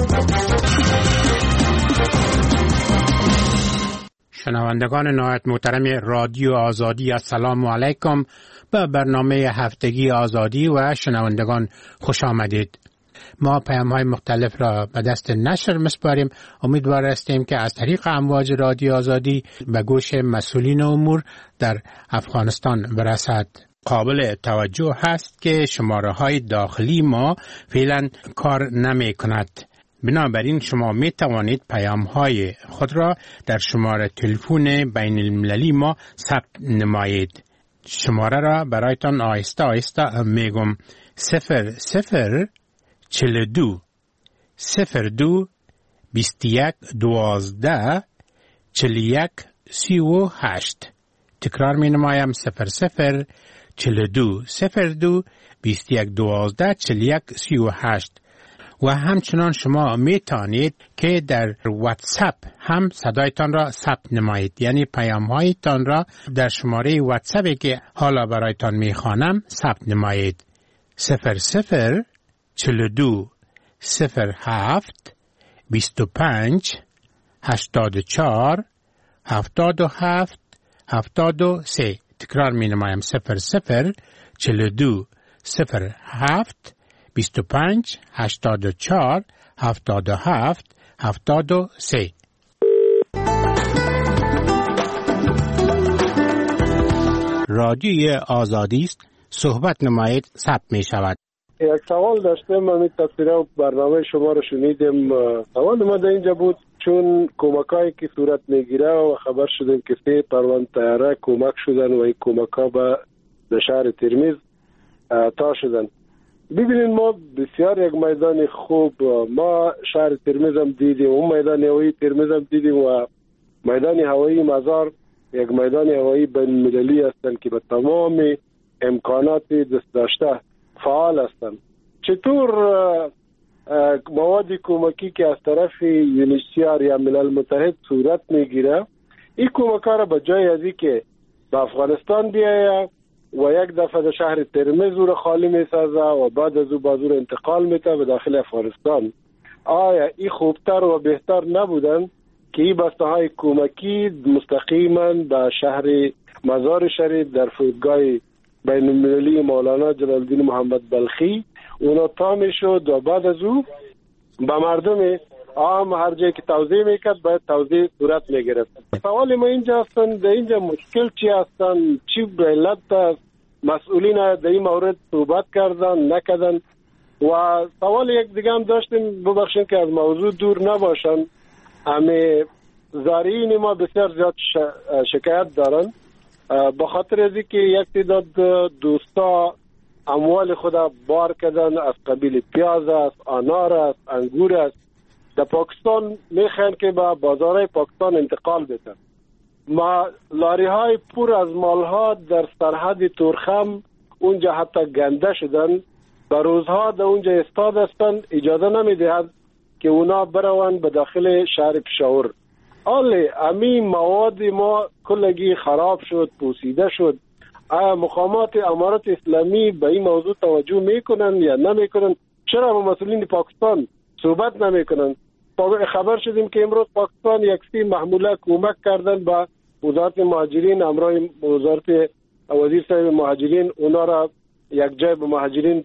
شنوندگان نهایت محترم رادیو آزادی، السلام علیکم. به برنامه هفتگی آزادی و شنوندگان خوش آمدید. ما پیام‌های مختلف را به دست نشر می‌سپاریم. امیدوار هستیم که از طریق امواج رادیو آزادی به گوش مسئولین امور در افغانستان برسد. قابل توجه هست که شماره‌های داخلی ما فعلا کار نمی‌کند. بنابراین شما می توانید پیام های خود را در شماره تلفن بین المللی ما ثبت نمایید. شماره را برایتان آهسته آهسته میگم: صفر صفر چهل دو صفر دو بیست یک دوازده چهل یک سی و هشت. تکرار می نمایم: صفر صفر چهل دو صفر دو بیست یک دوازده چهل یک سی و هشت. و همچنان شما میتونید که در واتساپ هم صدایتان را ثبت نمایید، یعنی پیام هایتان را در شماره واتساپی که حالا برایتان میخوانم ثبت نمایید: صفر صفر چهل دو صفر هفت بیست و پنج هشتاد و چهار هفتاد و هفت هفتاد و سه. تکرار می نمایم: صفر صفر چهل دو صفر هفت بیست و پنج هشتاد و چهار هفتاد و هفت هفتاد و سه. رادیوی آزادی است. صحبت نمایید، ثبت می شود. یک سوال داشتم. من تصویره برنامه شما رو شنیدم. سوال ما در اینجا بود چون کمکایی که صورت میگیره و خبر شدیم که سه پرواز طیاره کمک شدن و این کمک ها به شهر ترمیز تا شدن. ببینید ما بسیار یک میدان خوب، ما شهر ترمیز هم دیدیم، اون میدان هوایی ترمیز هم دیدیم و میدان هوایی مزار یک میدان هوایی بین المللی هستند که به تمام امکانات دست داشته فعال هستند. چطور مواد کمکی که از طرف یونیسیار یا ملل متحد صورت میگیره، این کمک ها را به جای از این که به افغانستان بیایه و یک دفعه در شهر ترمز رو خالی میسازه و بعد از او بازور انتقال میده به داخل افغانستان. آیا این خوبتر و بهتر نبودن که این بسته های کمکی مستقیما به شهر مزار شریف در فرودگاه بین المللی مولانا جلال الدین محمد بلخی اونا تا میشد و بعد از او به مردم عام هر جایی که توزیع میکرد باید توزیع صورت میگرفت. سوال ما اینجا هستن در اینجا مشکل چی هستن، چی علت است، مسئولین در این مورد صحبت کردن نکردن. و سوال یک دیگه هم داشتیم، ببخشید که از موضوع دور نباشن، همه زارعین ما بسیار زیاد شکایت دارن به خاطر از اینکه یک تعداد دوستا اموال خود بار کردن از قبیل پیاز است، انار است، انگور است، در پاکستان میخوان که به بازارهای پاکستان انتقال بدن. ما لاری های پر از مال ها در سرحد تورخم اونجا حتی گنده شدن، به روزها در اونجا استاد هستند، اجازه نمیدهد که اونا بروان به داخل شهر پشاور. آلی امی مواد ما کلگی خراب شد، پوسیده شد. آیا مقامات امارت اسلامی به این موضوع توجه میکنن یا نمیکنن؟ چرا با مسئولین پاکستان صحبت نمیکنن؟ خبر شدیم که امروز پاکستان یک سی محموله کمک کردن با وزارت مهاجرین، امرای وزارت وزیر صاحب مهاجرین اونا را یک جای به مهاجرین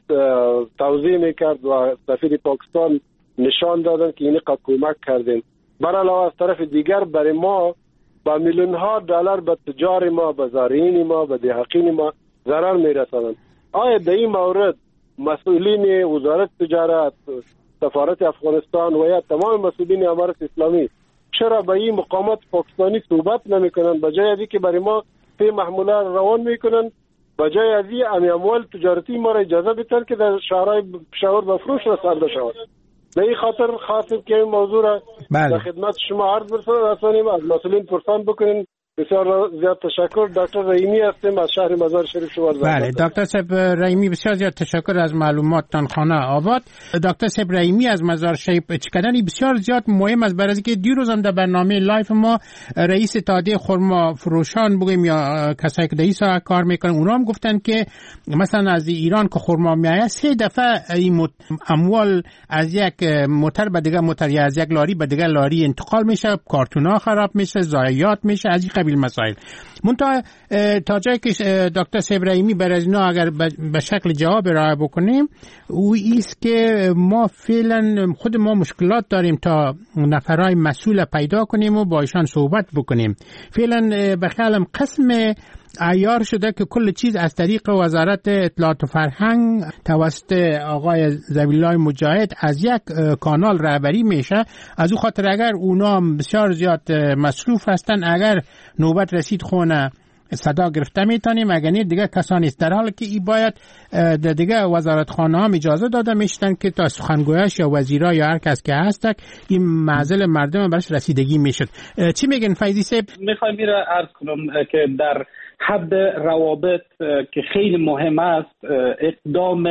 توزیع میکرد و سفیر پاکستان نشان دادن که این کمک کردن. بر علاوه از طرف دیگر برای ما با میلیون ها دلار به تجار ما، به زارعین ما، به دهقین ما ضرر میرسانند. آیا در این مورد مسئولین وزارت تجارت، سفارت افغانستان و یا تمام مسئولین امارت اسلامی چرا به این مقامات پاکستانی صحبت نمیکنن؟ بجای از که برای ما پی محموله روان میکنن، بجای از این اموال تجارتی ما را اجازه بدن که در شهرهای پشاور به فروش رسانده شود. به این خاطر خواستیم که این موضوع را در خدمت شما عرض برسانیم، از مسئولین پرسان بکنین. بسیار زیاد تشکر. دکتر رحیمی هستیم از شهر مزار شریف شما. بله دکتر صاحب رحیمی بسیار زیاد تشکر از معلوماتتان. خانه آباد. دکتر صاحب رحیمی از مزار شریف چقدر بسیار زیاد مهم است، برای اینکه دیروز هم در برنامه لایف ما رئیس اتحادیه خرما فروشان بگیم یا کسایی که در این ساحه کار میکنن اونا هم گفتن که مثلا از ایران که خرما میآید سه دفعه این اموال از یک موتر به دیگه موتر یا از یک لاری به دیگه لاری انتقال میشه، کارتون‌ها خراب میشه، ضایعات میشه، از این قبیل مسائل. منتها تا جایی که دکتر صاحب رحیمی برای اینا اگر به شکل جواب ارائه بکنیم، او ایست که ما فعلا خود ما مشکلات داریم تا نفرای مسئول پیدا کنیم و با ایشان صحبت بکنیم. فعلا به خیالم قسم عیار شده که کل چیز از طریق وزارت اطلاعات و فرهنگ توسط آقای ذبیح‌الله مجاهد از یک کانال رهبری میشه. از او خاطر اگر اونا بسیار زیاد مصروف هستن، اگر نوبت رسید خونه صدا گرفته میتونیم، اگر نه دیگه کسانی است، در حالی که ای باید دیگه وزارت خانه هم اجازه داده میشتن که تا سخنگویش یا وزیرا یا هر کس که هست این معزل مردم برش رسیدگی میشد. چی میگن فیضی صاحب؟ میخوام میره عرض کنم که در حد روابط که خیلی مهم است، اقدام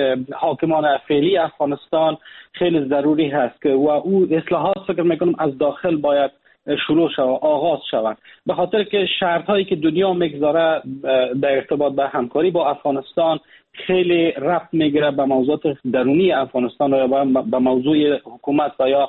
حاکمان فعلی افغانستان خیلی ضروری هست که و او اصلاحات فکر میکنم از داخل باید شروع شود، آغاز شود، به خاطر که شرطهایی که دنیا میگذاره در ارتباط به همکاری با افغانستان خیلی ربط میگیره به موضوعات درونی افغانستان یا به موضوع حکومت و یا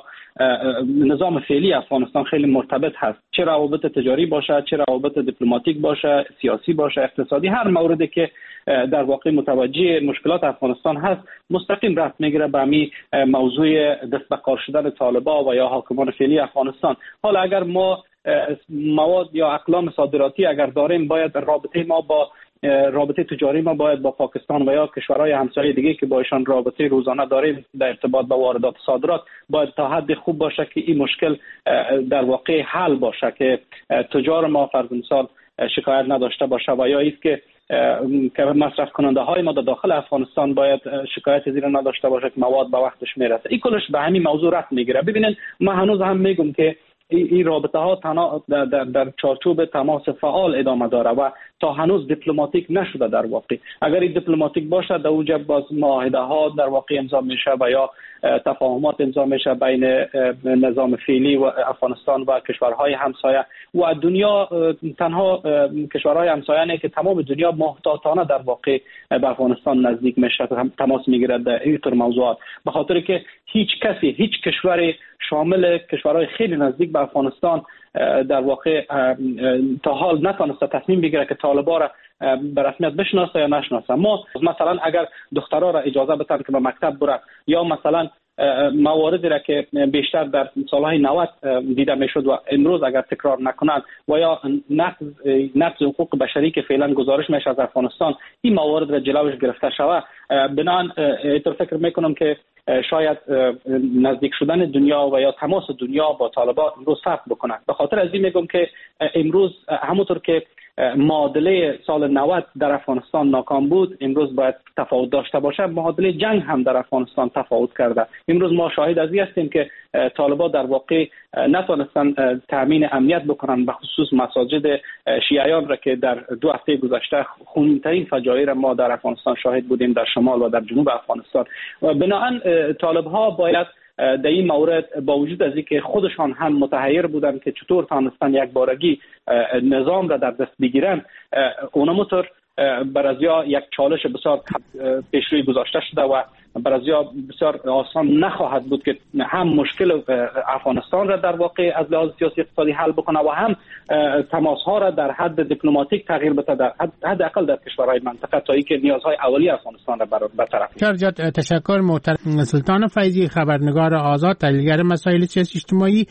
نظام فعلی افغانستان خیلی مرتبط هست. چه روابط تجاری باشه، چه روابط دیپلماتیک باشه، سیاسی باشه، اقتصادی، هر موردی که در واقع متوجه مشکلات افغانستان هست مستقیم ربط میگیره به همین موضوع دست به کار شدن طالبان و یا حاکمان فعلی افغانستان. حالا اگر ما مواد یا اقلام صادراتی اگر داریم، باید رابطه ما با رابطه تجاری ما باید با پاکستان و یا کشورهای همسایه دیگه که با ایشان رابطه روزانه داریم در ارتباط با واردات صادرات باید تا حد خوب باشه که این مشکل در واقع حل باشه، که تجار ما فرض مثال شکایت نداشته باشه و یا ایست که که مصرف کننده های ما در داخل افغانستان باید شکایت زیر نداشته باشه که مواد به وقتش میرسه. این کلش به همین موضوع ربط میگیره. ببینید ما هنوز هم میگم که این رابطه ها در, در, در چارچوب تماس فعال ادامه داره و تا هنوز دیپلماتیک نشده. در واقع اگر این دیپلماتیک باشه در اونجا باز معاهده ها در واقع امضا میشه و یا تفاهمات امضا میشه بین نظام فعلی و افغانستان و کشورهای همسایه و دنیا. تنها کشورهای همسایه نه که تمام دنیا محتاطانه در واقع به افغانستان نزدیک میشه، تماس میگیرد در این طور موضوعات، به خاطر که هیچ کسی، هیچ کشوری شامل کشورهای خیلی نزدیک به افغانستان در واقع تا حال نتونسته تصمیم بگیره که طالبان را به رسمیت بشناسه یا نشناسه. ما مثلا اگر دخترها را اجازه بدن که به مکتب بره یا مثلا مواردی را که بیشتر در سالهای نود دیده میشد و امروز اگر تکرار نکنند و یا نقض نقض حقوق بشری که فعلا گزارش میشه از افغانستان، این موارد را جلوش گرفته شود. بنابراین اینطور فکر میکنم که شاید نزدیک شدن دنیا و یا تماس دنیا با طالبان امروز فرق بکنه. به خاطر از این میگم که امروز همونطور که معادله سال نود در افغانستان ناکام بود، امروز باید تفاوت داشته باشه. معادله جنگ هم در افغانستان تفاوت کرده. امروز ما شاهد از این هستیم که طالبان در واقع نتونستن تامین امنیت بکنن، به خصوص مساجد شیعیان را که در دو هفته گذشته خونین‌ترین فجایع را ما در افغانستان شاهد بودیم، در شمال و در جنوب افغانستان. و بنابراین طالب‌ها باید در این مورد با وجود از اینکه خودشان هم متحیر بودند که چطور تانستن یک بارگی نظام را در دست بگیرن، اونموتر برازیا یک چالش بسیار پیشروی گذاشته شده و برازیا بسیار آسان نخواهد بود که هم مشکل افغانستان را در واقع از لحاظ سیاسی اقتصادی حل بکنه و هم تماس ها را در حد دیپلماتیک تغییر بده، در حد اقل در کشورهای منطقه، تا اینکه نیازهای اولیه افغانستان را برطرف کنه. تشکر محترم سلطان فیضی، خبرنگار آزاد، تحلیلگر مسائل سیاسی اجتماعی.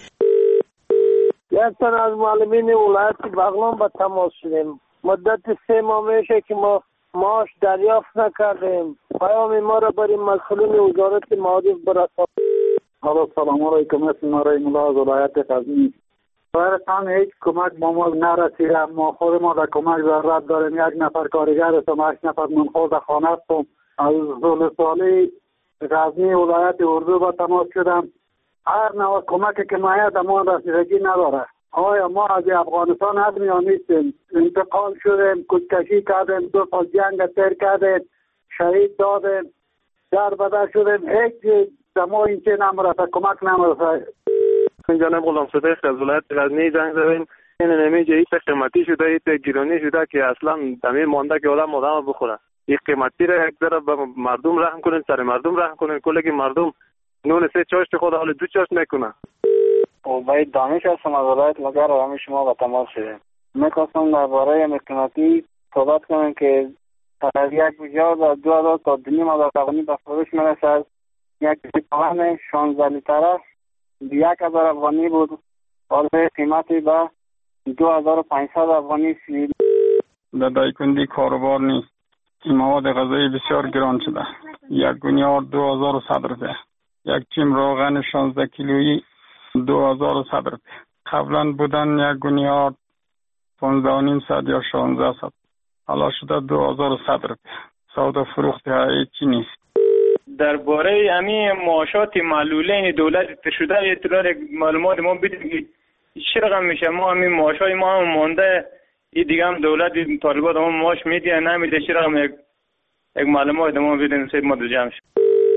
یک تن از معلمین ولایت بغلان با تماس شدیم. مدت سه ماه میشه که ما معاش دریافت نکردیم. پیام ما را برای مسئولین وزارت معارف برسانید. حالا سلام علیکم، اسم مرای ملا از ولایت غزنی. برایتان هیچ کمک با ما نرسیده. ما خود ما در کمک ضرورت داریم. یک نفر کارگر هستم، هشت نفر منخوض خانه هستم. از زول سالی غزنی ولایت اردو با تماس شدم. هر نوع کمک که مایه ما رسیدگی نداره. آیا ما از افغانستان آدمی ها نیستیم؟ انتقال شدیم، کشتشی کردیم، دو تا جنگ تیر کردیم، شهید دادیم، در بدر شدیم. هیچ دما این چه نمرسه، کمک نمرسه. این جانب غلام صدیق از ولایت غزنی زنگ زدیم. این نمیجه ایت قیمتی شده، ایت گیرانی شده که اصلا دمی مانده که آدم آدم بخوره. این قیمتی را یک ذره به مردم رحم کنین، سر مردم رحم کنین. کلی که مردم نون سه چاشت خود حال دو چاشت میکنه. باید دانش هستم از ولایت مگر و همه شما با تماس شدیم. میخواستم درباره قیمتی صحبت کنم که طرف یک بجا در دو هزار تا دو نیم هزار افغانی به فروش میرسد. یک لیتر شانزده لیتره یک هزار افغانی بود، حالا قیمتی به دو هزار و پانصد افغانی شد. در دایکندی کاروبار نیست. این مواد غذایی بسیار گران شده. یک گونیار دو هزار و صد روپیه، یک چیم روغن شانزده کیلویی دو هزار و صد روپیه. قبلا بودن یک گونیار پانزده و نیم صد یا شانزده صد، حالا شده دو هزار و صد روپیه. سودا فروخت های چی نیست. درباره همین معاشات معلوله دولت شده اطلاع معلومات ما بدید که چه رقم میشه. ما همین معاشای ما هم مانده، این دیگه هم دولت طالبات ما معاش میده نمیده، چه رقم یک یک معلومات ما بدین سید ما دو جمع شد.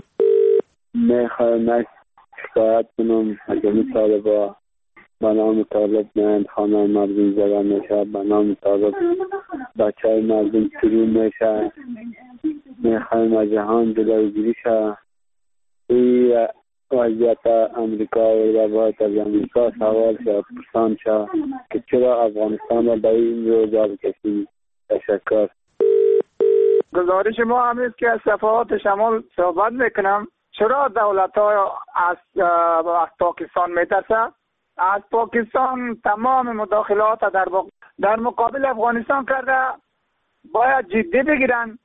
میخوایم شکایت کنم از این طالبا. به نام طالب میند خانه مردم زده میشه، به نام طالب بچه های مردم شروع میشه. میخوایم از جهان جلوگیری شه. این وضعیت امریکا و باید از امریکا سوال شد پرسان شد که چرا افغانستان را به این روزا بکشید. تشکر. گزارش ما هم است که از صفحات شمال صحبت میکنم. چرا دولت ها از, از پاکستان میترسه؟ از پاکستان تمام مداخلات در, در مقابل افغانستان کرده، باید جدی بگیرن.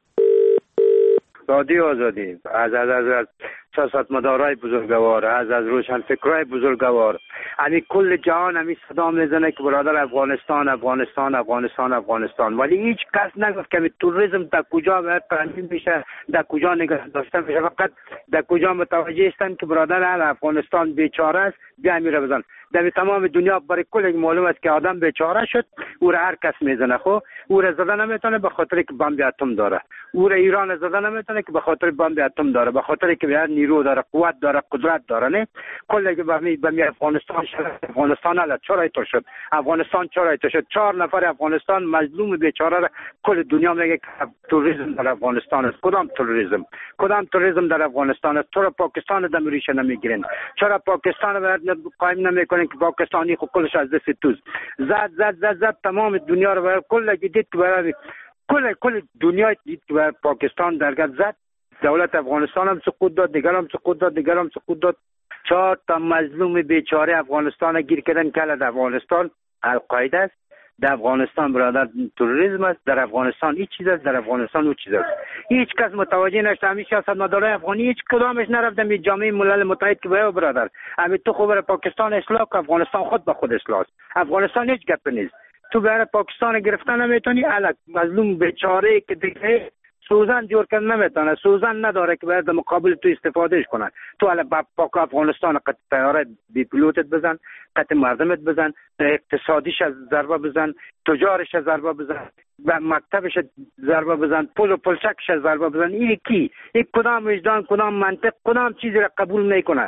رادیو آزادی از از از, از سیاستمدارای بزرگوار، از از روشنفکرای بزرگوار، یعنی کل جهان همی صدا میزنه که برادر افغانستان افغانستان افغانستان افغانستان، ولی هیچ کس نگفت که توریسم در کجا باید تامین میشه، در کجا نگه داشته میشه. فقط در کجا متوجه هستن که برادر افغانستان بیچاره است، بیا میره بزن. در تمام دنیا برای کل معلوم است که آدم بیچاره شد، او را هر کس میزنه. خو او را زدن نمیتونه به خاطر که بمب اتم داره. او را ایران زدن نمیتونه که به خاطر بمب اتم داره، به خاطر که به نیرو داره، قوت داره، قدرت داره. نه کل که به به افغانستان شد، افغانستان الا چرا اینطور شد؟ افغانستان چرا اینطور شد؟ چهار نفر افغانستان مظلوم بیچاره را کل دنیا میگه که تروریسم در افغانستان است. کدام تروریسم؟ کدام تروریسم در افغانستان است؟ چرا پاکستان دم ریشه نمیگیرن؟ چرا پاکستان را قائم نمیکنن که پاکستانی خود کلش از دست توز زد زد زد زد تمام دنیا رو کل دید که برای کل کل دنیا دید که برای پاکستان درگاه زد. دولت افغانستان هم سقوط داد، دیگر هم سقوط داد، دیگر هم سقوط داد. چهار تا مظلوم بیچاره افغانستان گیر کردن که در افغانستان القاعده است، در افغانستان برادر تروریسم است، در افغانستان هیچ چیز است، در افغانستان هیچ چیز است. هیچ کس متوجه نشد. همین سیاستمدارای افغانی هیچ کدامش نرفتن به جامعه ملل متحد که بیا برادر همین تو خوب برای پاکستان اصلاح که افغانستان خود به خود اصلاح است. افغانستان هیچ گپ نیست. تو برای پاکستان گرفتن نمیتونی. الک مظلوم بیچاره که دیگه سوزن جور کردن نمیتونه، سوزن نداره که باید مقابل تو استفادهش کنن. تو الان پاک افغانستان قط طیاره بی پیلوتت بزن، قط مردمت بزن، اقتصادیش از ضربه بزن، تجارش از ضربه بزن، و مکتبش ضربه بزن، پول و پلچکش از ضربه بزن. این کی؟ این کدام وجدان، کدام منطق، کدام چیزی را قبول میکنه؟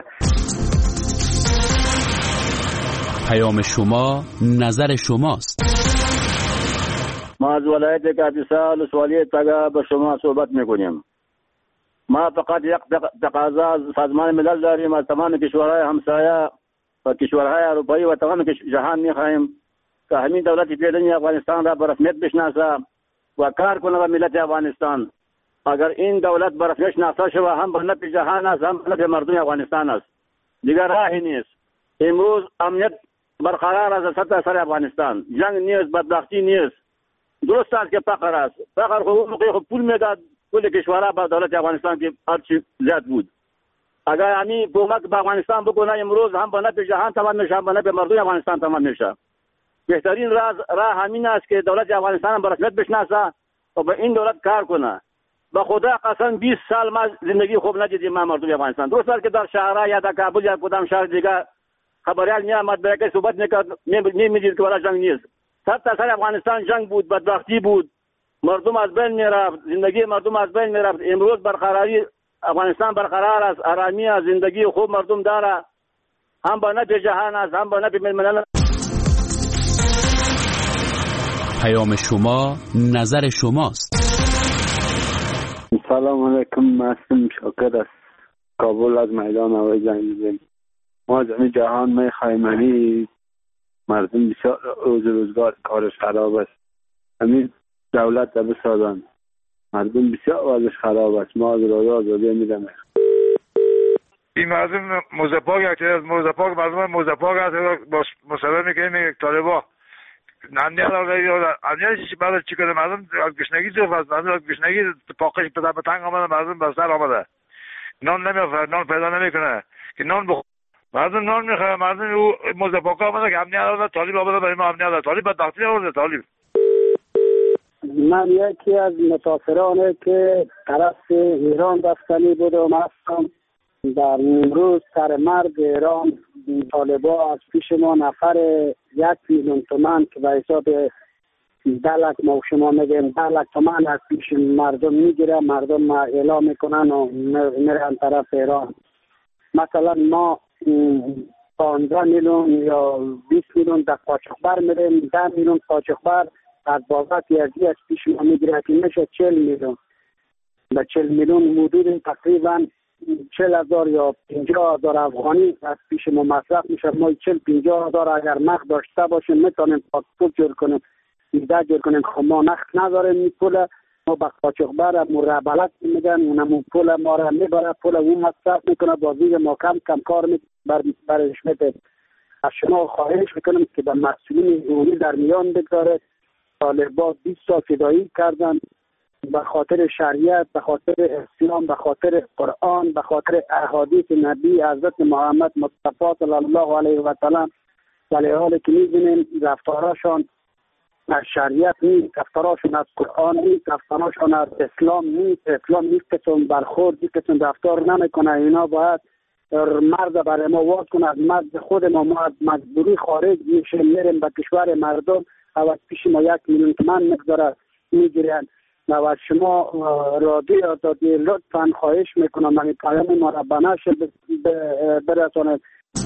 پیام شما نظر شماست. ما از ولایت کاپیسا ولسوالی تگا به شما صحبت میکنیم. ما فقط یک تقاضا از سازمان ملل داریم، از تمام کشورهای همسایه و کشورهای اروپایی و تمام جهان میخواهیم که همین دولت فعلی افغانستان را به رسمیت بشناسه و کار کنه به ملت افغانستان. اگر این دولت به رسمیت شناخته شود هم به نفع جهان است، هم به نفع مردم افغانستان است. دیگر راهی نیست. امروز امنیت برقرار است سطح سر افغانستان، جنگ نیست، بدبختی نیست. درست است که فقر است. فقر خود پول میداد کل کشورها به دولت افغانستان که هرچی زیاد بود. اگر همین کمک به افغانستان بکنه امروز هم به نفع جهان تمام میشه، هم به نفع مردم افغانستان تمام میشه. بهترین راه راه همین است که دولت افغانستان به رسمیت بشناسه و به این دولت کار کنه. به خدا قسم بیست سال ما زندگی خوب ندیدیم ما مردم افغانستان. درست است که در شهرها یا در کابل یا کدام شهر دیگه خبریال میامد به که صحبت میکرد میمیدید که ولا جنگ نیست. صد تا سال افغانستان جنگ بود، بدبختی بود، مردم از بین میرفت، زندگی مردم از بین میرفت. امروز برقراری افغانستان برقرار است، آرامی است، زندگی خوب مردم داره، هم به نفع جهان است، هم به نفع ملل. پیام شما نظر شماست. سلام علیکم، مسلم شاکر است. کابل از میدان هوایی زنگ می‌زنم. ما از جهان می‌خواهیم همین مردم بسیار روز روزگار کارش خراب است. همین دولت را بسازن. مردم بسیار وضعش خراب است. ما از رای آزادی میدم. این مردم موزپاک که از موزپاک مردم موزپاک هست با مسلمه که این طالبا نمیاد آره آره چی بعد چی کنه مردم گشنگی تو فاز مردم گشنگی پاکش به به تنگ آمده، مردم به سر آمده، نان نمیافره، نان پیدا نمیکنه که نان بخ مردم نان میخواه. مردم او موزپاک آمده که امنیت آمده، طالب آمده برای ما امنیت آمده، طالب بدبختی آورده. طالب من یکی از مسافرانه که طرف ایران رفتنی بودم هستم. در امروز سر مرگ ایران طالبا از پیش ما نفر یک میلیون تومان که به حساب ده لک ما شما میگیم ده لک تومان از پیش مردم میگیره، مردم اعلام میکنن و میرن طرف ایران. مثلا ما پانزده میلیون یا بیست میلیون در قاچاقبر میریم، ده میلیون قاچاقبر از بابت یزدی از پیش ما میگیره که میشه چهل میلیون. به چهل میلیون حدود تقریبا چهل هزار یا پنجاه هزار افغانی از پیش ما مصرف میشه. ما چهل پنجاه هزار اگر نقد داشته باشیم میتونیم پاسپورت جور کنیم، ویزا جور کنیم. خب ما نقد نداریم، این پول ما به قاچاقبر مربلت میگن، اونم پول ما را میبره، پول اون مصرف میکنه، بازی ما کم کم کار می بر برش میده. از شما خواهش میکنم که به مسئولین عمومی در میان بگذاره. طالبان بیست سال فدایی کردن به خاطر شریعت، به خاطر اسلام، به خاطر قرآن، به خاطر احادیث نبی حضرت محمد مصطفی صلی الله علیه و سلم. ولی حالی که می‌بینیم رفتارشان از شریعت نیست، رفتارشان از قرآن نیست، رفتارشان از اسلام نیست. اسلام نیست که چون برخورد نیست که چون رفتار نمیکنه. اینا باید مرد برای ما واز کنه، از مرد خود ما ما مجبوری خارج میشیم میریم به کشور مردم و پیش ما یک میلیون تومان مقدار میگیرن. و شما رادیو آزادی لطفا خواهش میکنم من پیام ما را به نشر برسانید.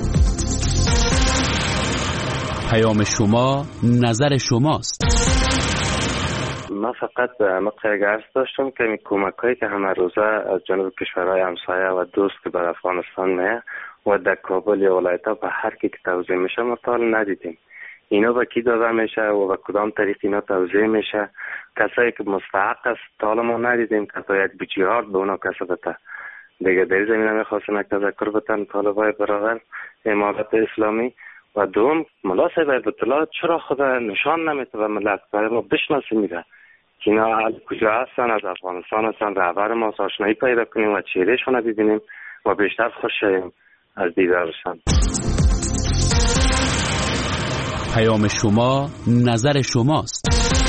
پیام شما نظر شماست. ما فقط به عمق عرض داشتم که این کمک هایی که همه روزه از جانب کشورهای همسایه و دوست که بر افغانستان میه و در کابل یا ولایت ها به هر کی که توزیع میشه ما تا ندیدیم. اینا به کی داده میشه و به کدام طریق اینا توزیع میشه؟ کسایی که مستحق است تا حالا ما ندیدیم که تا یک بجیهارد به اونا کسا بته. دیگه در زمینه میخواستم یک تذکر بتن طالبای برادر امارت اسلامی. و دوم ملا صاحب عبدالله چرا خود نشان نمیده و ملت برای ما بشناسی میده که اینا کجا هستن، از افغانستان هستن، رهبر ما آشنایی پیدا کنیم و چهرهشون رو ببینیم و بیشتر خوش شویم از دیدارشان. پیام شما نظر شماست.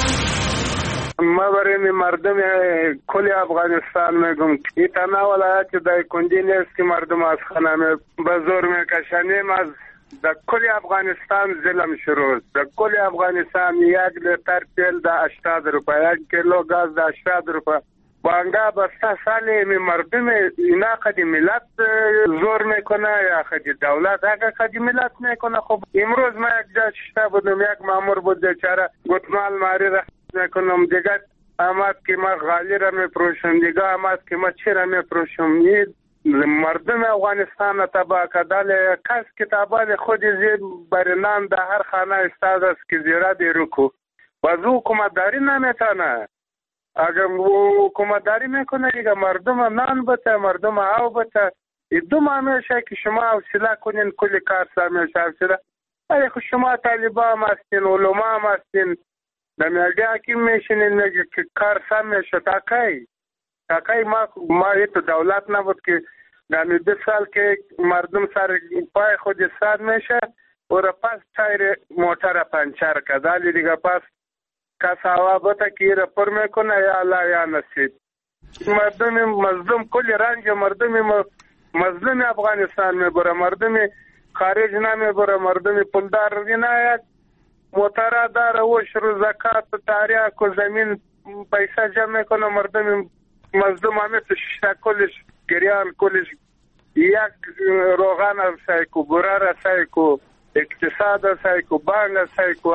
ما برای مردم کل افغانستان میگم این تنها ولایت در کندی نیست که مردم از خانه به زور میکشنیم. از در کل افغانستان ظلم شروع. در کل افغانستان یک لیتر تیل در هشتاد روپه، یک کیلو گاز در هشتاد روپه. بانگا بسته سالی می مردم اینا خدی ملت زور میکنه یا خدی دولت اگه خدی ملت میکنه. خب امروز ما یک جا شتا بودم، یک مامور بود بیچاره گتمال ماری را میکنم دیگه آمد که ما غالی را میپروشم، دیگه آمد که ما چی را میپروشم. مردم افغانستان تبا کدال کس کتابان خود زیر برنان در هر خانه استاد است که زیرا دیروکو و زو حکومتداری نمیتانه. اگر حکومتداری میکنه دیگه مردم نان بته، مردم آو بته. دو ماه میشه که شما حوصله کنین کلی کار سامیشه حوصله. ای خود شما طالبا هم هستین، علما هم هستین، در میگه حکیم میشینین میگه که کار سامیشه. تاکی تاکی ما ما یه تو دولت نبود که در دو سال که مردم سر پای خود استاد میشه و را پس تایر موتر پنچر کدالی دیگه پس کس هوا بتا که را پر میکنه یا الله یا نصیب. مردم مظلوم کلی رنج مردم مظلوم افغانستان میبره، مردم خارج نمیبره، مردم پولدار نه یک موتر داره و شروع زکات تاریخ و زمین پیسه جمع میکنه. مردم مظلوم همه تو شتا کلش گریان کلش یک روغان سایکو، برار سایکو، اقتصاد سایکو، بانگ سایکو.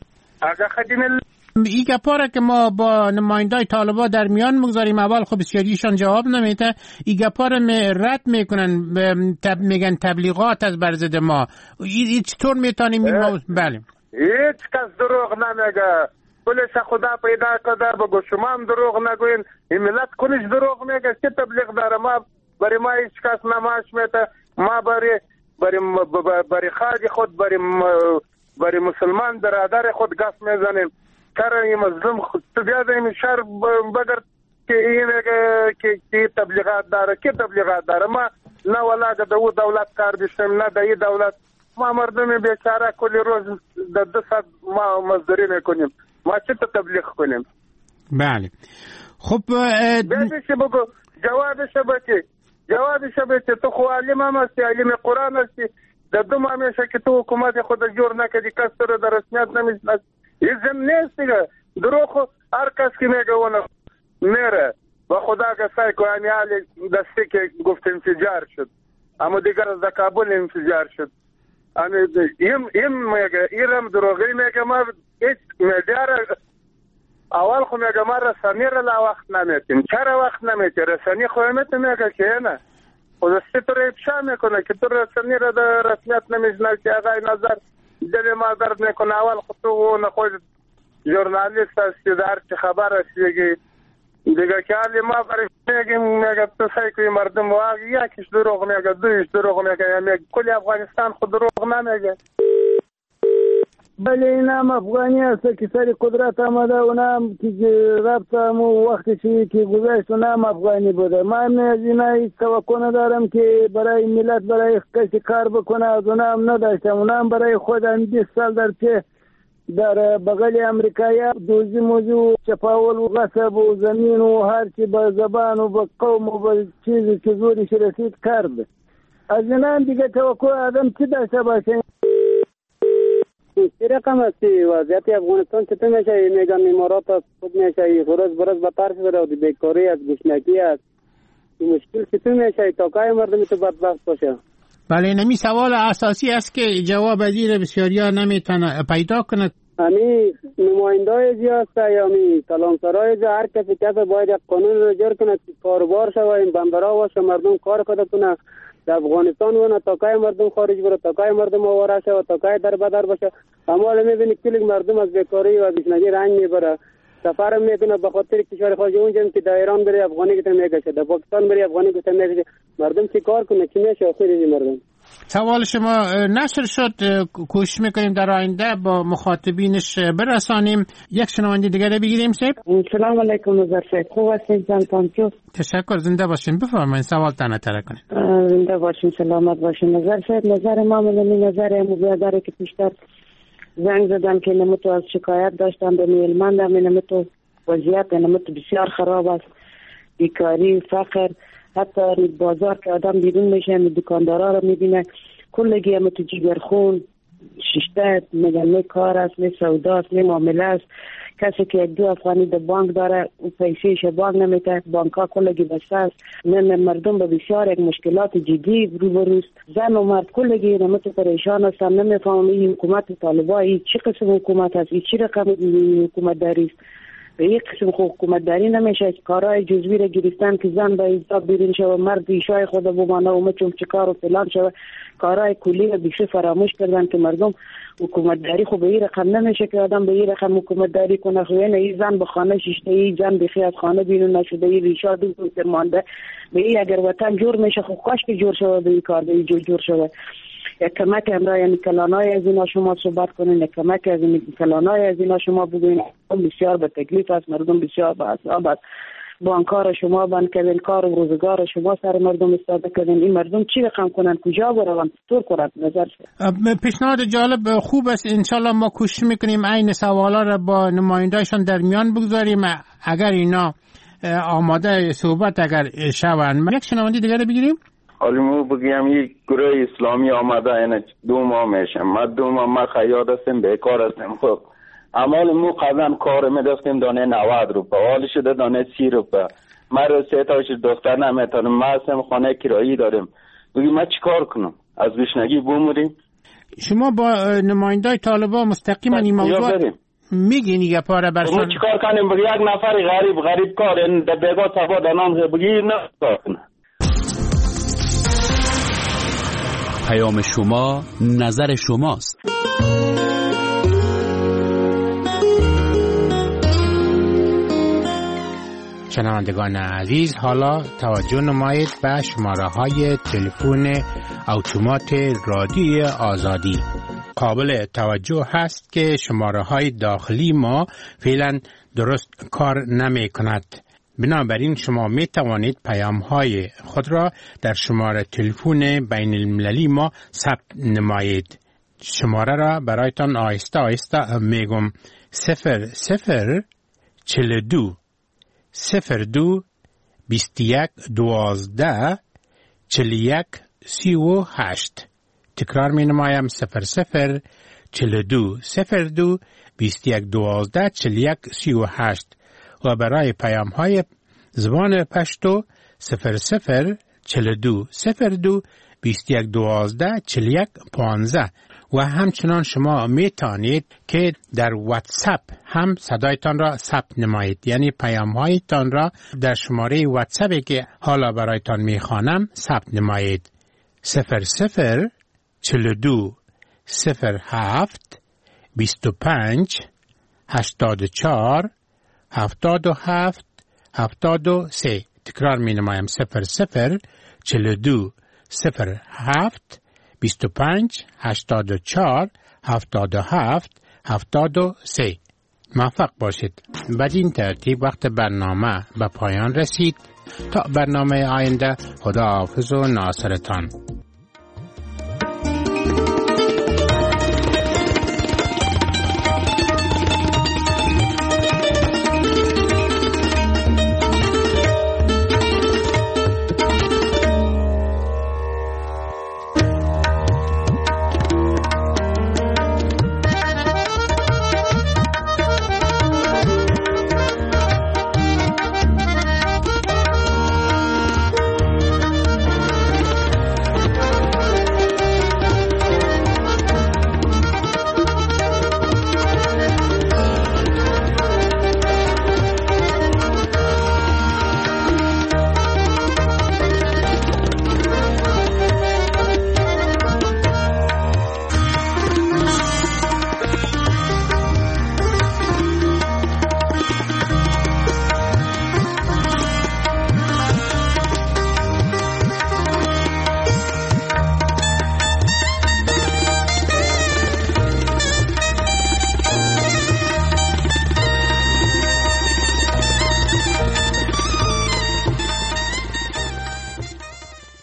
اگه خدیم این گپاره که ما با نمایندای طالبا در میان مگذاریم اول خب بسیاریشان جواب نمیده. این گپاره می رد میکنن، تب میگن تبلیغات از برزد ما. این چطور میتونیم این موضوع؟ بله هیچ کس دروغ نمیگه. پلیس خدا پیدا کرده بگو شما هم دروغ نگوین. این ملت کنش دروغ میگه چه تبلیغ داره. ما برای ما هیچ کس نماش میده. ما برای برای برای خارج خود برای برای مسلمان برادر خود گپ میزنیم. کار این مظلوم خود تو بیاد این شهر بگر که این که که تبلیغات داره که تبلیغات داره. ما نه ولا د دولت کار داشتیم نه د این دولت. ما مردم بیچاره کلی روز د دو ساعت ما مزدوری میکنیم. ما چه تبلیغ کنیم؟ بله خب بیادش بگو جوابش بچه جوابش بچه تو خو علم هم هستی، علم قرآن هستی. در دو ماه میشه که تو حکومت خود جور نکدی، کس تو رو در رسمیت نمیشنست. این زم نیست دیگه. دروغ هر کس که میگه اونه میره و خدا که سای که همی حالی دستی که گفت انفجار شد اما دیگر از کابل انفجار شد. این میگه ایرم دروغی میگه. ما ایچ میدیار اول خو میگه ما رسانی را لا وقت نمیتیم. چرا وقت نمیتی؟ رسانی خویمت میگه که نه خود دستی تو را افشا میکنه که تو رسانی را در رسمیت نمیشنسی. آقای نظر دل ما درد میکنه. اول خود تو نخوش جورنالیست هستی در چه خبر هستی دیگه که حالی ما برای میگیم میگه تو سعی کنی مردم واقعی یکیش دروغ میگه، دویش دروغ میگه، میگه کلی افغانستان خود دروغ نمیگه. بله این هم افغانی هست که سر قدرت آمده اونم که ربط هم وقتی چی که گذشت اونم افغانی بوده. من از اینا هیچ توقع ندارم که برای ملت برای کسی کار بکنه. از اونم نداشتم. اونم برای خودم بیست سال در که در بغل امریکایی دوزی موضوع چپاول و غصب و زمین و هرچی با زبان و با قوم و با چیزی که زورش رسید کرد. از اینا دیگه توقع آدم چی داشته باشه؟ چه رقم هستی وضعیت افغانستان چطور میشه؟ میگن امارات است خوب میشه، روز برز بتر شده و بیکاری از گشنگی است. این مشکل چطور میشه تا که مردم تو بدبخت باشه؟ بله نمی سوال اساسی است که جواب وزیر بسیاریا نمیتونه پیدا کنه. امی نمایندای زیاست یا می کلانسرای زیاد هر کسی کسی باید یک قانون رو جور کنه که کاربار شوه این بندرها باشه مردم کار کنه کنه در افغانستان ونه تا که مردم خارج بره تا که مردم آواره شوه تا که در بدر باشه. اما حالا میبینی کلی مردم از بیکاری و گشنگی رنج میبره سفر میکنه به خاطر کشور خارج اونجا که در ایران بری افغانی که میگشه در پاکستان بری افغانی که میگشه مردم چی کار کنه چی میشه آخر مردم. سوال شما نشر شد کوشش میکنیم در آینده با مخاطبینش برسانیم. یک شنونده دیگر بگیریم سیب. سلام علیکم نظر شیخ خوب هستین جان تشکر زنده باشین بفرمایید سوال تنه تره کنید. زنده باشین سلامت باشین نظر شیخ نظر ما من نظر مبادره که پیشتر زنگ زدم که نمتو از شکایت داشتم به میلمندم نمتو وضعیت نمتو بسیار خراب است بیکاری فقر حتی بازار که آدم بیرون میشه دکاندارا رو میبینه کلگی هم تو جیگرخون ششته میگن نه کار است نه سودا است نه معامله است. کسی که یک دو افغانی در بانک داره اون پیسهش بانک نمیده بانک ها کلگی بسته است. نه مردم به بسیار یک مشکلات جدی روبروست. زن و مرد کلگی نمت پریشان هستن نمیفهمم این حکومت طالبان چی قسم حکومت است چی رقم حکومت داری است. به یک قسم حکومت داری نمیشه کارهای جزوی را گرفتن که زن به حساب بیرون شوه مرد ایشای خود بمانه و مچم چکار و فلان شوه کارهای کلی را بیشتر فراموش کردن که مردم حکومت داری خب به این رقم نمیشه که آدم به این رقم حکومت داری کنه. خب این ای زن به خانه ششته ای زن بخی از خانه بیرون نشده ای ریشا دو دو مانده به این اگر وطن جور میشه خب کاش که جور شوه به این کار به این جور جور شوه. یک کمک امرای یعنی کلانای از اینا شما صحبت کنین یک کمک از این کلانای از اینا شما بگوین بسیار به تکلیف است مردم بسیار به عذاب است بانکار شما بند کردین کار و روزگار شما سر مردم استاده کردین این مردم چی رقم کنن کجا برون طور کنن نظر پیشنهاد جالب خوب است انشالله ما کوشش میکنیم این سوالا را با نمایندهشان در میان بگذاریم اگر اینا آماده صحبت اگر شوند. یک شنونده دیگر بگیریم. حالی مو بگیم یک گروه اسلامی آمده اینه دو ماه میشم ما دو ماه ما خیاد هستیم بیکار هستیم خب اما مو قبلا کار میدستیم دانه نود روپا حالی شده دانه سی روپا ما رو سه تاش دختر نمیتونم ما هستیم خانه کرایی داریم بگیم ما چی کار کنم از گشنگی بموریم. شما با نماینده طالبان مستقیما این موضوع میگین یه پاره برشان ما چی کار کنیم بگی یک نفر غریب غریب کار این در بیگاه سبا دانان بگی نه کار کنه. پیام شما نظر شماست. شنوندگان عزیز حالا توجه نمایید به شماره های تلفن اتومات رادیوی آزادی. قابل توجه هست که شماره های داخلی ما فعلا درست کار نمی کند. بنابراین شما می توانید پیام های خود را در شماره تلفن بین المللی ما ثبت نمایید. شماره را برایتان آهسته آهسته میگم صفر صفر چل دو صفر دو بیست یک دوازده چل یک سی و هشت. تکرار می نمایم صفر صفر چل دو صفر دو بیست یک دوازده چل یک سی و هشت و برای پیام های زبان پشتو صفر صفر چل دو صفر دو بیست یک دوازده چل یک پانزده. و همچنان شما می توانید که در واتساپ هم صدایتان را ثبت نمایید یعنی پیام هایتان را در شماره واتساپی که حالا برایتان می خوانم ثبت نمایید صفر صفر چل دو صفر هفت بیست و پنج هشتاد و چهار هفتاد و هفت هفتاد و سه. تکرار می نمایم صفر صفر چل دو صفر هفت بیست و پنج هشتاد و چهار هفتاد و هفت هفتاد و سه. موفق باشید. بدین ترتیب وقت برنامه به پایان رسید. تا برنامه آینده خدا حافظ و ناصرتان.